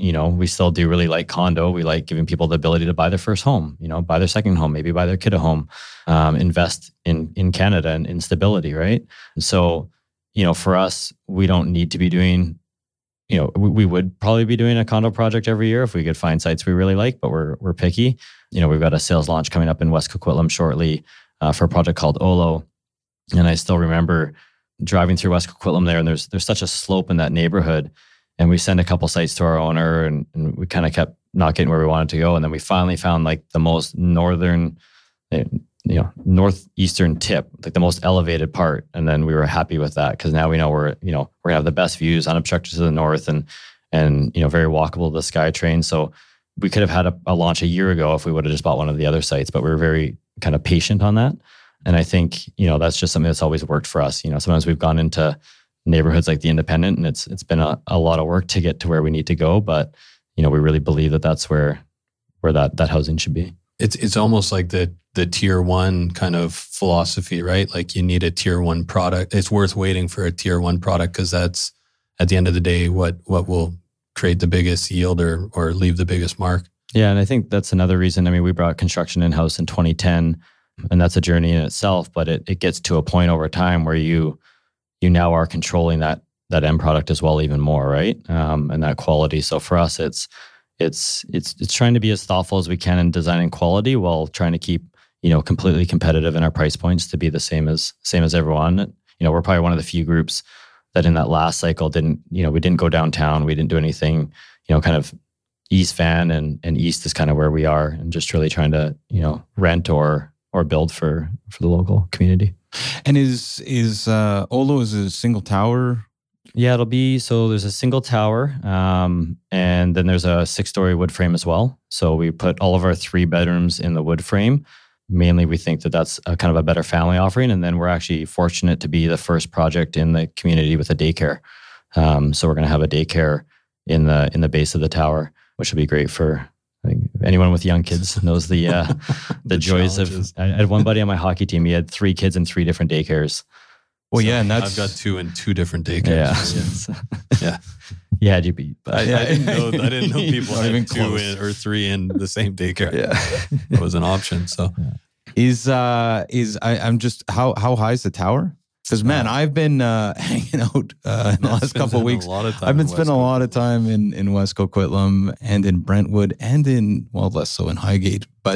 you know, we still do really like condo. We like giving people the ability to buy their first home, you know, buy their second home, maybe buy their kid a home, um, invest in in Canada and in stability, right? And so, you know, for us, we don't need to be doing, you know, we, we would probably be doing a condo project every year if we could find sites we really like, but we're we're picky. You know, we've got a sales launch coming up in West Coquitlam shortly uh, for a project called Olo. And I still remember driving through West Coquitlam there, and there's there's such a slope in that neighborhood. And we sent a couple sites to our owner, and, and we kind of kept not getting where we wanted to go. And then we finally found like the most northern, you know, northeastern tip, like the most elevated part. And then we were happy with that because now we know we're, you know, we're gonna have the best views, unobstructed to the north, and and you know, very walkable to the SkyTrain. So we could have had a, a launch a year ago if we would have just bought one of the other sites, but we were very kind of patient on that. And I think, you know, that's just something that's always worked for us. You know, sometimes we've gone into neighborhoods like the Independent, and it's it's been a, a lot of work to get to where we need to go. But, you know, we really believe that that's where where that that housing should be. It's it's almost like the the tier one kind of philosophy, right? Like you need a tier one product. It's worth waiting for a tier one product because that's at the end of the day what what will create the biggest yield or or leave the biggest mark. Yeah, and I think that's another reason. I mean, we brought construction in-house in twenty ten, and that's a journey in itself, but it it gets to a point over time where you you now are controlling that that end product as well, even more, right? Um, and that quality. So for us, it's it's it's it's trying to be as thoughtful as we can in designing quality while trying to keep, you know, completely competitive in our price points to be the same as same as everyone. You know, we're probably one of the few groups that in that last cycle didn't, you know, we didn't go downtown, we didn't do anything, you know, kind of East Van and and East is kind of where we are, and just really trying to, you know, rent or or build for for the local community. And is is uh, Olo is a single tower? Yeah, it'll be, so there's a single tower, um, and then there's a six-story wood frame as well. So we put all of our three bedrooms in the wood frame. Mainly, we think that that's a kind of a better family offering. And then we're actually fortunate to be the first project in the community with a daycare. Um, so we're going to have a daycare in the in the base of the tower, which will be great for, I think, anyone with young kids knows the uh, the, the joys challenges. of. I had one buddy on my hockey team. He had three kids in three different daycares. Well, so yeah, and that's I've got two in two different daycares. Yeah, yeah. Yeah, G P. But I, I didn't know. I didn't know people Not had even two close. in, or three in the same daycare. Yeah, it was an option. So, is uh is I, I'm just how how high is the tower? Because man, I've been uh, hanging out uh, in the last couple of weeks. A lot of time I've been in spending a lot of time in in West Coquitlam and in Brentwood and in, well, less so in Highgate. But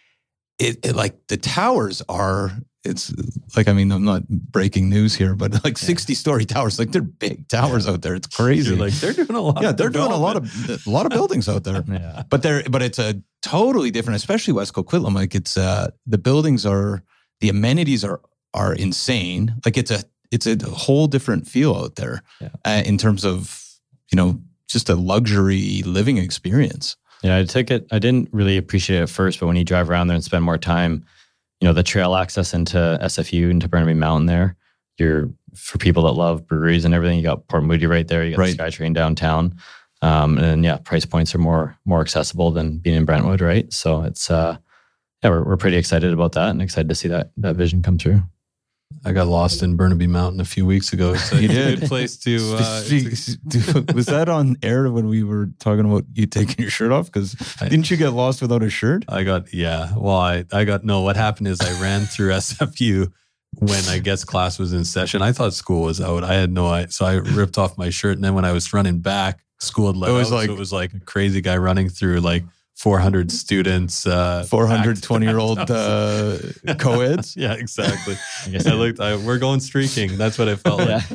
it, it like the towers are. It's like, I mean, I'm not breaking news here, but like sixty story towers, like they're big towers out there. It's crazy. You're like they're doing a lot. Yeah, of they're doing a lot of a lot of buildings out there. Yeah. But they're but it's a totally different, especially West Coquitlam. Like it's uh the buildings are the amenities are are insane. Like it's a it's a whole different feel out there yeah. uh, in terms of, you know, just a luxury living experience. Yeah, I took it. I didn't really appreciate it at first, but when you drive around there and spend more time, you know, the trail access into S F U, into Burnaby Mountain there, you're, for people that love breweries and everything, you got Port Moody right there, you got right. the SkyTrain downtown. Um, and then, yeah, price points are more more accessible than being in Brentwood, right? So it's, uh, yeah, we're, we're pretty excited about that and excited to see that that vision come through. I got lost in Burnaby Mountain a few weeks ago. It's a You did? good place to. Uh, Was that on air when we were talking about you taking your shirt off? Because didn't you get lost without a shirt? I got, yeah. Well, I, I got, no, what happened is I ran through S F U when I guess class was in session. I thought school was out. I had no idea. So I ripped off my shirt. And then when I was running back, school had let It was out. like- So it was like a crazy guy running through like four hundred students. Uh, four hundred twenty year old uh, co-eds? Yeah, exactly. I guess I looked, I, we're going streaking. That's what it felt like.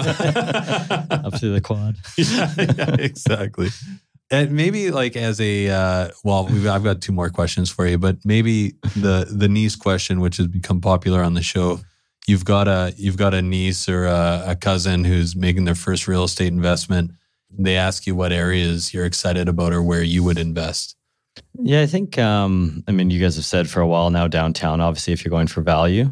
Yeah. Uh, Up to the quad. yeah, yeah, exactly. And maybe like as a, uh, well, we've, I've got two more questions for you, but maybe the the niece question, which has become popular on the show. You've got a you've got a niece or a, a cousin who's making their first real estate investment. They ask you what areas you're excited about or where you would invest. Yeah, I think, um, I mean, you guys have said for a while now, downtown, obviously, if you're going for value,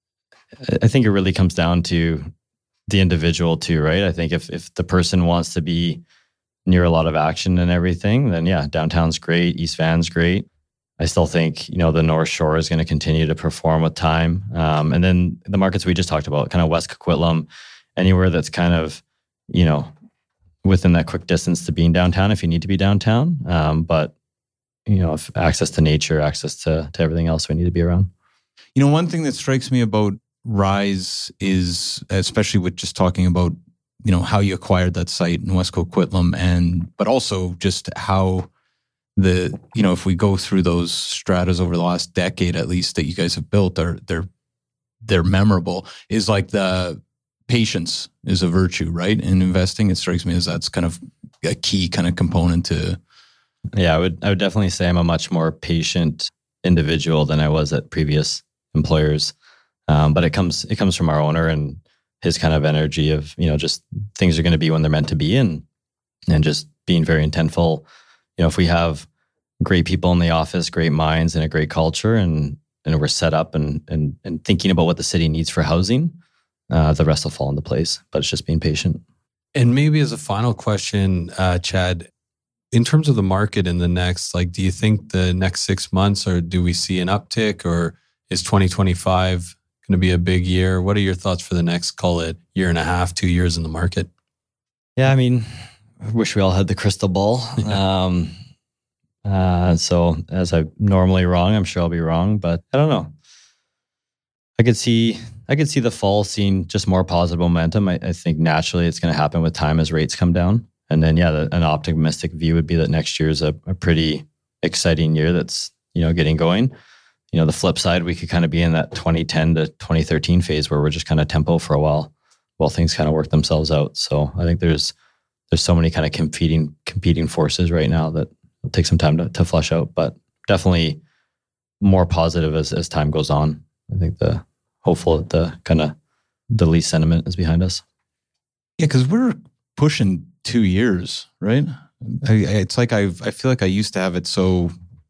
I think it really comes down to the individual too, right? I think if if the person wants to be near a lot of action and everything, then yeah, downtown's great, East Van's great. I still think, you know, the North Shore is going to continue to perform with time. Um, and then the markets we just talked about, kind of West Coquitlam, anywhere that's kind of, you know, within that quick distance to being downtown if you need to be downtown. Um, but, you know, if access to nature, access to, to everything else we need to be around. You know, one thing that strikes me about Rise is, especially with just talking about, you know, how you acquired that site in West Coquitlam, and but also just how the, you know, if we go through those stratas over the last decade at least that you guys have built, are they're they're memorable, is like the patience is a virtue, right? In investing, it strikes me as that's kind of a key kind of component to. Yeah, I would I would definitely say I'm a much more patient individual than I was at previous employers. Um, but it comes it comes from our owner and his kind of energy of, you know, just things are going to be when they're meant to be, and and just being very intentful. You know, if we have great people in the office, great minds, and a great culture, and and we're set up and and and thinking about what the city needs for housing, uh, the rest will fall into place. But it's just being patient. And maybe as a final question, uh, Chad, in terms of the market in the next, like, do you think the next six months, or do we see an uptick, or is twenty twenty-five going to be a big year? What are your thoughts for the next, call it, year and a half, two years in the market? Yeah, I mean, I wish we all had the crystal ball. Yeah. Um, uh, so as I'm normally wrong, I'm sure I'll be wrong, but I don't know. I could see, I could see the fall seeing just more positive momentum. I, I think naturally it's going to happen with time as rates come down. And then, yeah, the, an optimistic view would be that next year is a, a pretty exciting year that's, you know, getting going. You know, the flip side, we could kind of be in that twenty ten to twenty thirteen phase where we're just kind of tempo for a while while things kind of work themselves out. So I think there's there's so many kind of competing competing forces right now that it'll take some time to, to flush out, but definitely more positive as, as time goes on. I think the hopeful that the kind of the least sentiment is behind us. Yeah, because we're pushing two years, right? I, it's like I've I feel like I used to have it so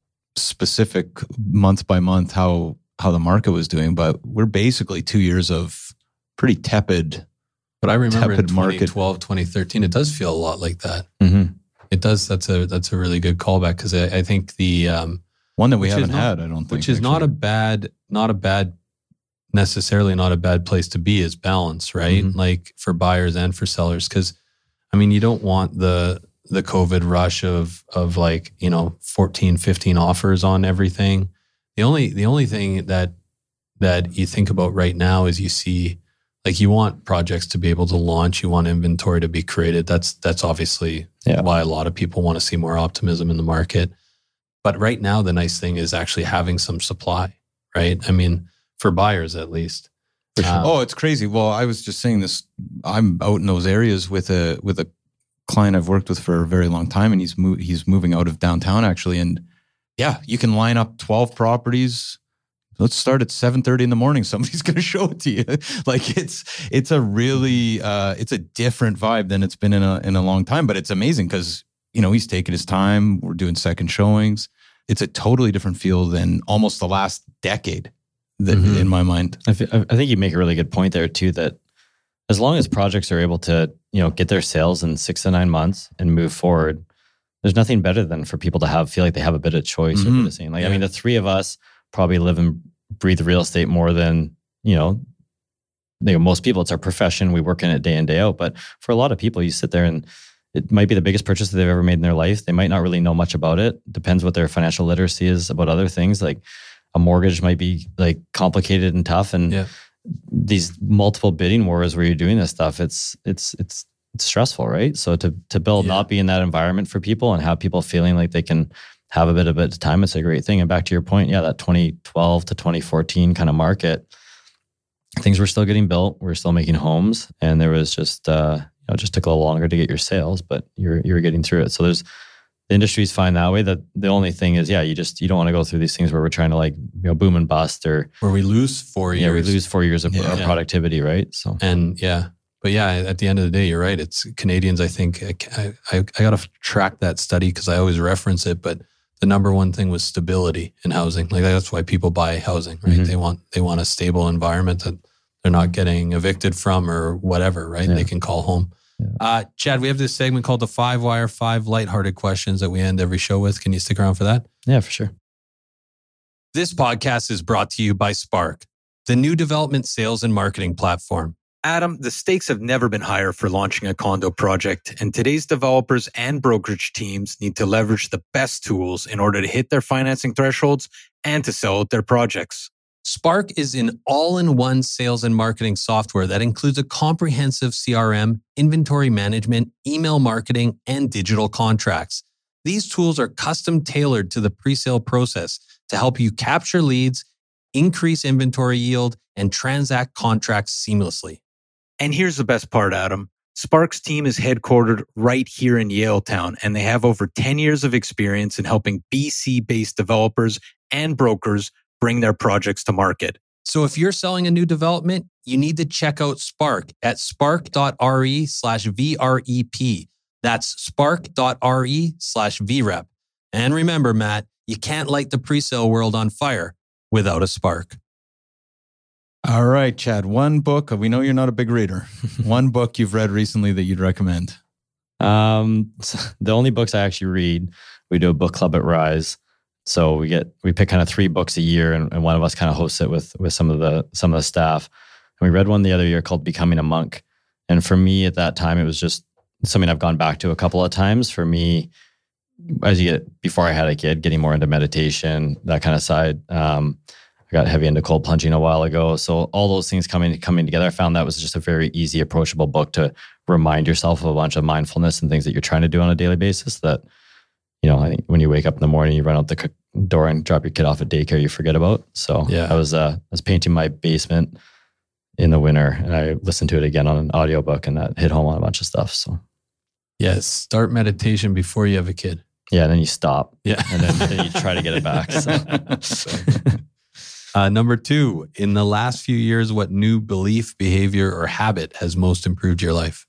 specific month by month how how the market was doing, but we're basically two years of pretty tepid. But I remember in twenty twelve, twenty thirteen, it does feel a lot like that. Mm-hmm. It does. That's a that's a really good callback, because I, I think the um, one that we haven't not, had, I don't think, which is actually. not a bad, not a bad necessarily not a bad place to be, is balance, right? Mm-hmm. Like for buyers and for sellers, because I mean, you don't want the the COVID rush of of like, you know, fourteen, fifteen offers on everything. The only the only thing that that you think about right now is you see, like, you want projects to be able to launch, you want inventory to be created. That's that's obviously yeah. why a lot of people want to see more optimism in the market. But right now, the nice thing is actually having some supply, right? I mean, for buyers at least. For sure. Um, oh, it's crazy. Well, I was just saying this. I'm out in those areas with a with a client I've worked with for a very long time, and he's mo- he's moving out of downtown actually. And yeah, you can line up twelve properties. Let's start at seven thirty in the morning. Somebody's going to show it to you. Like it's it's a really uh, it's a different vibe than it's been in a in a long time. But it's amazing because, you know, he's taking his time. We're doing second showings. It's a totally different feel than almost the last decade. That, mm-hmm. in my mind, I, th- I think you make a really good point there too. That as long as projects are able to, you know, get their sales in six to nine months and move forward, there's nothing better than for people to have feel like they have a bit of choice. Mm-hmm. Or the same. Like, yeah. I mean, the three of us probably live and breathe real estate more than, you know, you know, most people. It's our profession. We work in it day in, day out. But for a lot of people, you sit there and it might be the biggest purchase that they've ever made in their life. They might not really know much about it. Depends what their financial literacy is about other things. Like a mortgage might be like complicated and tough. And yeah. these multiple bidding wars where you're doing this stuff, it's it's it's it's stressful, right? So to to build yeah. not be in that environment for people and have people feeling like they can have a bit of bit of time, it's a great thing. And back to your point, yeah, that twenty twelve to twenty fourteen kind of market, things were still getting built, we were still making homes, and there was just uh, you know, it just took a little longer to get your sales, but you're you're getting through it. So there's the industry's fine that way. That the only thing is, yeah, you just you don't want to go through these things where we're trying to like, you know, boom and bust, or where we lose four yeah, years. we lose four years of yeah. productivity, right? So and yeah. But yeah, at the end of the day, you're right. It's Canadians, I think, I I, I got to track that study because I always reference it. But the number one thing was stability in housing. Like that's why people buy housing, right? Mm-hmm. They want they want a stable environment that they're not getting evicted from or whatever, right? Yeah. They can call home. Yeah. Uh, Chad, we have this segment called the Five Wire, five lighthearted questions that we end every show with. Can you stick around for that? Yeah, for sure. This podcast is brought to you by Spark, the new development sales and marketing platform. Adam, the stakes have never been higher for launching a condo project, and today's developers and brokerage teams need to leverage the best tools in order to hit their financing thresholds and to sell out their projects. Spark is an all-in-one sales and marketing software that includes a comprehensive C R M, inventory management, email marketing, and digital contracts. These tools are custom tailored to the pre-sale process to help you capture leads, increase inventory yield, and transact contracts seamlessly. And here's the best part, Adam. Spark's team is headquartered right here in Yaletown, and they have over ten years of experience in helping B C-based developers and brokers bring their projects to market. So if you're selling a new development, you need to check out Spark at spark.re slash VREP. That's spark.re slash VREP. And remember, Matt, you can't light the pre-sale world on fire without a spark. All right, Chad, one book. We know you're not a big reader. One book you've read recently that you'd recommend. Um, so the only books I actually read, we do a book club at Rise. So we get we pick kind of three books a year, and, and one of us kind of hosts it with with some of the some of the staff. And we read one the other year called Becoming a Monk. And for me at that time, it was just something I've gone back to a couple of times. For me, as you get before I had a kid, getting more into meditation, that kind of side. Um, I got heavy into cold plunging a while ago. So all those things coming coming together, I found that was just a very easy, approachable book to remind yourself of a bunch of mindfulness and things that you're trying to do on a daily basis that, you know, I think when you wake up in the morning, you run out the door and drop your kid off at daycare, you forget about. So yeah. I was uh, I was painting my basement in the winter, and I listened to it again on an audiobook, and that hit home on a bunch of stuff. So yes, start meditation before you have a kid. yeah, and then you stop. Yeah, and then, then you try to get it back. So. uh, number two, in the last few years, what new belief, behavior, or habit has most improved your life?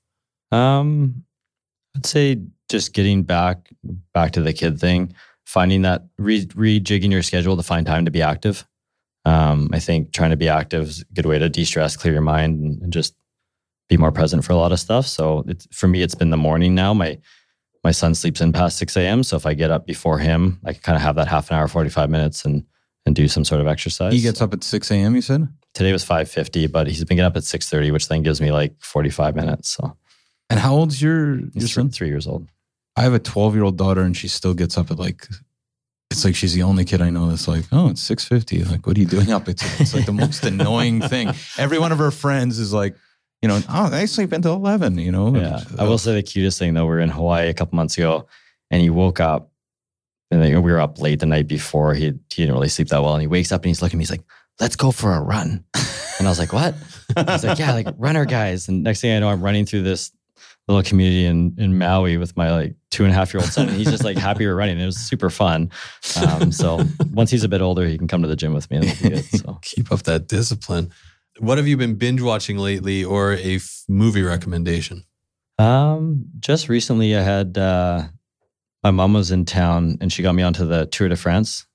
Um, I'd say just getting back back to the kid thing, finding that re- rejigging your schedule to find time to be active. Um, I think trying to be active is a good way to de-stress, clear your mind, and, and just be more present for a lot of stuff. So it's, for me, it's been the morning now. My my son sleeps in past six a.m. So if I get up before him, I can kind of have that half an hour, forty-five minutes and and do some sort of exercise. He gets up at six a.m., you said? Today was five fifty, but he's been getting up at six thirty, which then gives me like forty-five minutes. So. And how old's your, your He's son? three years old. I have a twelve-year-old daughter, and she still gets up at like, it's like she's the only kid I know that's like, oh, it's six fifty. Like, what are you doing up? It's, it's like the most annoying thing. Every one of her friends is like, you know, oh, they sleep until eleven, you know? Yeah. I will say the cutest thing, though, we were in Hawaii a couple months ago, and he woke up, and we were up late the night before. He, he didn't really sleep that well, and he wakes up, and he's looking at me, he's like, let's go for a run. And I was like, what? He's like, yeah, like runner guys. And next thing I know, I'm running through this little community in, in Maui with my like two and a half year old son. And he's just like happy we're running. It was super fun. Um, so once he's a bit older, he can come to the gym with me. And it'll be good, so. Keep up that discipline. What have you been binge watching lately, or a f- movie recommendation? Um, just recently I had, uh, my mom was in town and she got me onto the Tour de France.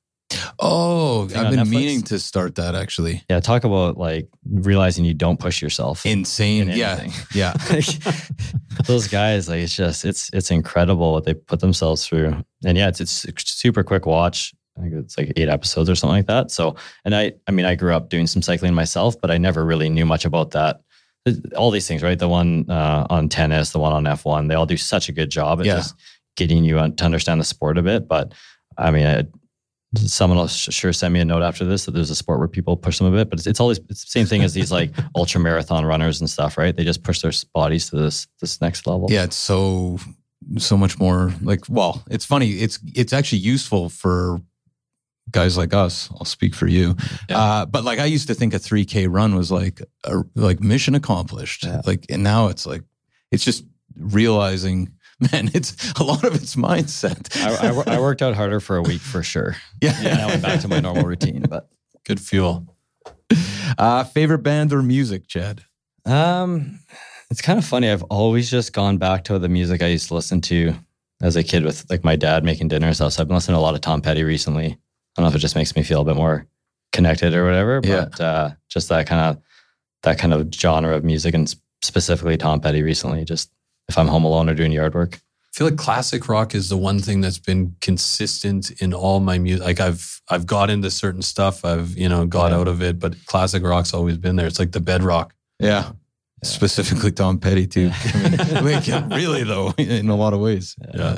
Oh, Thing I've on been Netflix? meaning to start that actually. Yeah. Talk about like realizing you don't push yourself. Insane. In Yeah. anything. Yeah. Those guys, like, it's just, it's, it's incredible what they put themselves through. And yeah, it's, it's a super quick watch. I think it's like eight episodes or something like that. So, and I, I mean, I grew up doing some cycling myself, but I never really knew much about that. All these things, right? The one uh, on tennis, the one on F one, they all do such a good job at Yeah. just getting you on, to understand the sport a bit. But I mean, I, someone will sure send me a note after this that there's a sport where people push them a bit, but it's, it's always it's the same thing as these like ultra marathon runners and stuff, right? They just push their bodies to this this next level. Yeah. It's so, so much more like, well, it's funny. It's, it's actually useful for guys like us. I'll speak for you. Yeah. Uh, but like, I used to think a three K run was like, a, like mission accomplished. Yeah. Like, and now it's like, it's just realizing, man, it's a lot of it's mindset. I, I, wor- I worked out harder for a week for sure. Yeah. Yeah, now I'm back to my normal routine. But Good fuel. Uh, favorite band or music, Chad? um, it's kind of funny. I've always just gone back to the music I used to listen to as a kid with like my dad making dinner and stuff. So I've been listening to a lot of Tom Petty recently. I don't know if it just makes me feel a bit more connected or whatever, but Yeah. uh, just that kind of that kind of genre of music, and specifically Tom Petty recently. Just if I'm home alone or doing yard work. I feel like classic rock is the one thing that's been consistent in all my music. Like I've I've got into certain stuff, I've you know got Yeah. out of it, but classic rock's always been there. It's like the bedrock. Yeah. Specifically Tom Petty too. I mean, like, really though, in a lot of ways. Yeah.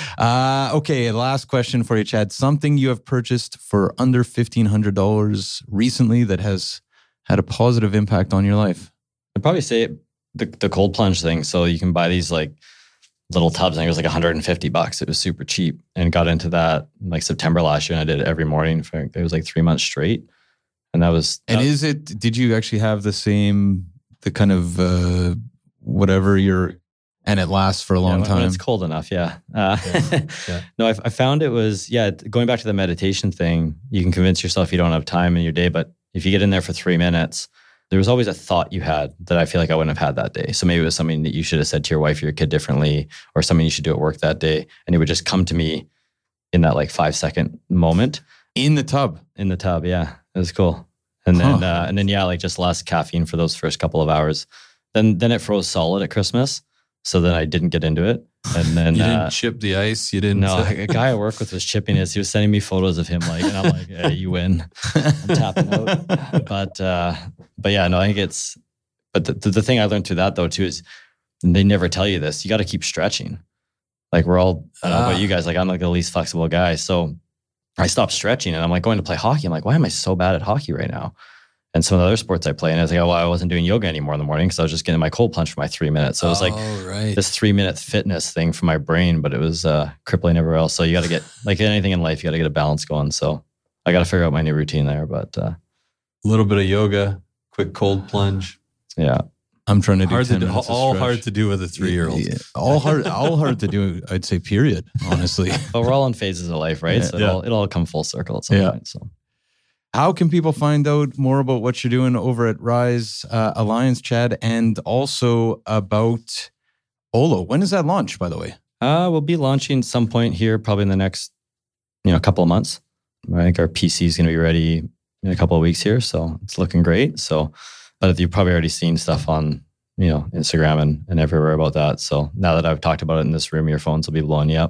Uh, okay, last question for you, Chad. Something you have purchased for under fifteen hundred dollars recently that has had a positive impact on your life? I'd probably say the the cold plunge thing. So you can buy these like little tubs. I think it was like one hundred fifty bucks. It was super cheap, and got into that in like September last year. And I did it every morning for it was like three months straight. And that was. And that, is it? Did you actually have the same the kind of uh, whatever you're? And it lasts for a long yeah, when, time. when it's cold enough, yeah. Uh, Yeah. Yeah. No, I, I found it was yeah. Going back to the meditation thing, you can convince yourself you don't have time in your day, but if you get in there for three minutes. There was always a thought you had that I feel like I wouldn't have had that day. So maybe it was something that you should have said to your wife or your kid differently, or something you should do at work that day. And it would just come to me in that like five second moment. In the tub. In the tub, yeah. It was cool. And then, Huh. uh, and then yeah, like just less caffeine for those first couple of hours. Then then it froze solid at Christmas. So then I didn't get into it. And then You didn't uh, chip the ice. You didn't. no, a guy I work with was chipping his. He was sending me photos of him, like, and I'm like, hey, you win. I'm tapping out. But uh, but yeah, no, I think it's. But the, the the thing I learned through that though too is, and they never tell you this. You got to keep stretching. Like we're all. I don't know Ah. about you guys. Like I'm like the least flexible guy, so I stopped stretching, and I'm like going to play hockey. I'm like, why am I so bad at hockey right now? And some of the other sports I play, and I was like, oh, well, I wasn't doing yoga anymore in the morning because I was just getting my cold plunge for my three minutes. So it was like oh, right. this three minute fitness thing for my brain, but it was uh, crippling everywhere else. So you got to get, like anything in life, you got to get a balance going. So I got to figure out my new routine there. But uh, A little bit of yoga, quick cold plunge. yeah, I'm trying to do Hard to ten do, minutes of all stretch. hard to do with a three year old. Yeah, all hard, all hard to do. I'd say, period. Honestly, but we're all in phases of life, right? Yeah. So Yeah. it'll, it'll all come full circle at some Yeah. point. So how can people find out more about what you're doing over at Rise uh, Alliance, Chad, and also about Olo? When does that launch, by the way? uh, we'll be launching some point here, probably in the next, you know, couple of months. I think our P C is going to be ready in a couple of weeks here, so it's looking great. So, but you've probably already seen stuff on, you know, Instagram and, and everywhere about that. So now that I've talked about it in this room, your phones will be blowing you up.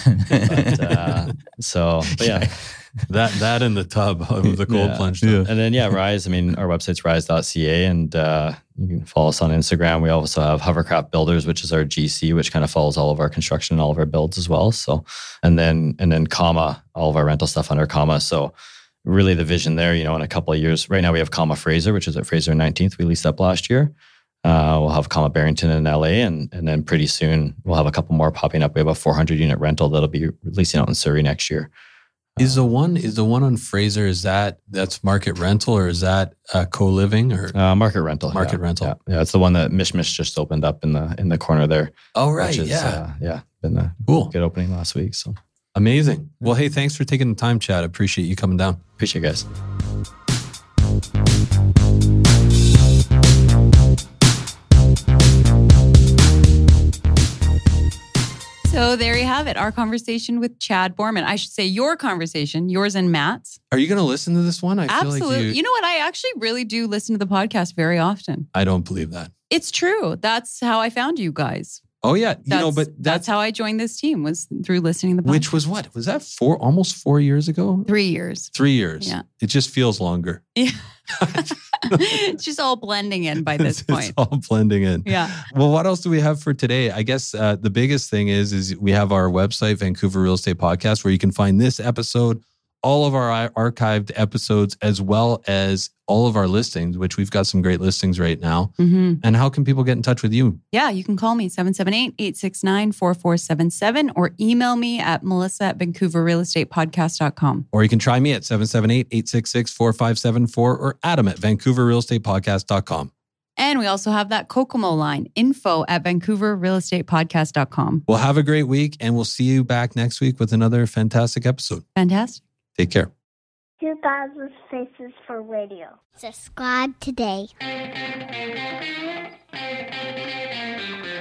But, uh, so, but yeah. That that in the tub of the cold Yeah. plunge. Yeah. Tub. And then, yeah, Rise, I mean, our website's rise dot c a, and uh, you can follow us on Instagram. We also have Hovercraft Builders, which is our G C, which kind of follows all of our construction and all of our builds as well. So, and then, and then Comma, all of our rental stuff under Comma. So really the vision there, you know, in a couple of years, right now we have Comma Fraser, which is at Fraser nineteenth. We leased up last year. Uh, we'll have Comma Barrington in L A, and and then pretty soon we'll have a couple more popping up. We have a four hundred unit rental that'll be releasing out in Surrey next year. Is the one is the one on Fraser? Is that that's market rental or is that uh, co living or? Uh, market rental. Market yeah. rental. Yeah. yeah, it's the one that Mish Mish just opened up in the in the corner there. Oh right, which is, yeah, uh, yeah, been a cool, good opening last week. So amazing. Well, hey, thanks for taking the time, Chad. I appreciate you coming down. appreciate you guys. So there you have it, our conversation with Chad Boorman. I should say your conversation, yours and Matt's. Are you going to listen to this one? I Absolutely. feel like you... you. know what? I actually really do listen to the podcast very often. I don't believe that. It's true. That's how I found you guys. Oh yeah, you That's, know, but that's, that's, how I joined this team, was through listening to the podcast. which was what was that four almost four years ago? Three years. Three years. Yeah. It just feels longer. Yeah. It's just all blending in by this It's point. all blending in. Yeah. Well, what else do we have for today? I guess uh, the biggest thing is is we have our website, Vancouver Real Estate Podcast, where you can find this episode, all of our ar- archived episodes, as well as all of our listings, which we've got some great listings right now. Mm-hmm. And how can people get in touch with you? Yeah, you can call me seven seven eight, eight six nine, four four seven seven or email me at melissa at vancouver real estate podcast dot com. Or you can try me at seven seven eight, eight six six, four five seven four or Adam at vancouver real estate podcast dot com. And we also have that Kokomo line, info at vancouver real estate podcast dot com. Well, have a great week, and we'll see you back next week with another fantastic episode. Fantastic. Take care. two thousand Faces for Radio. Subscribe today.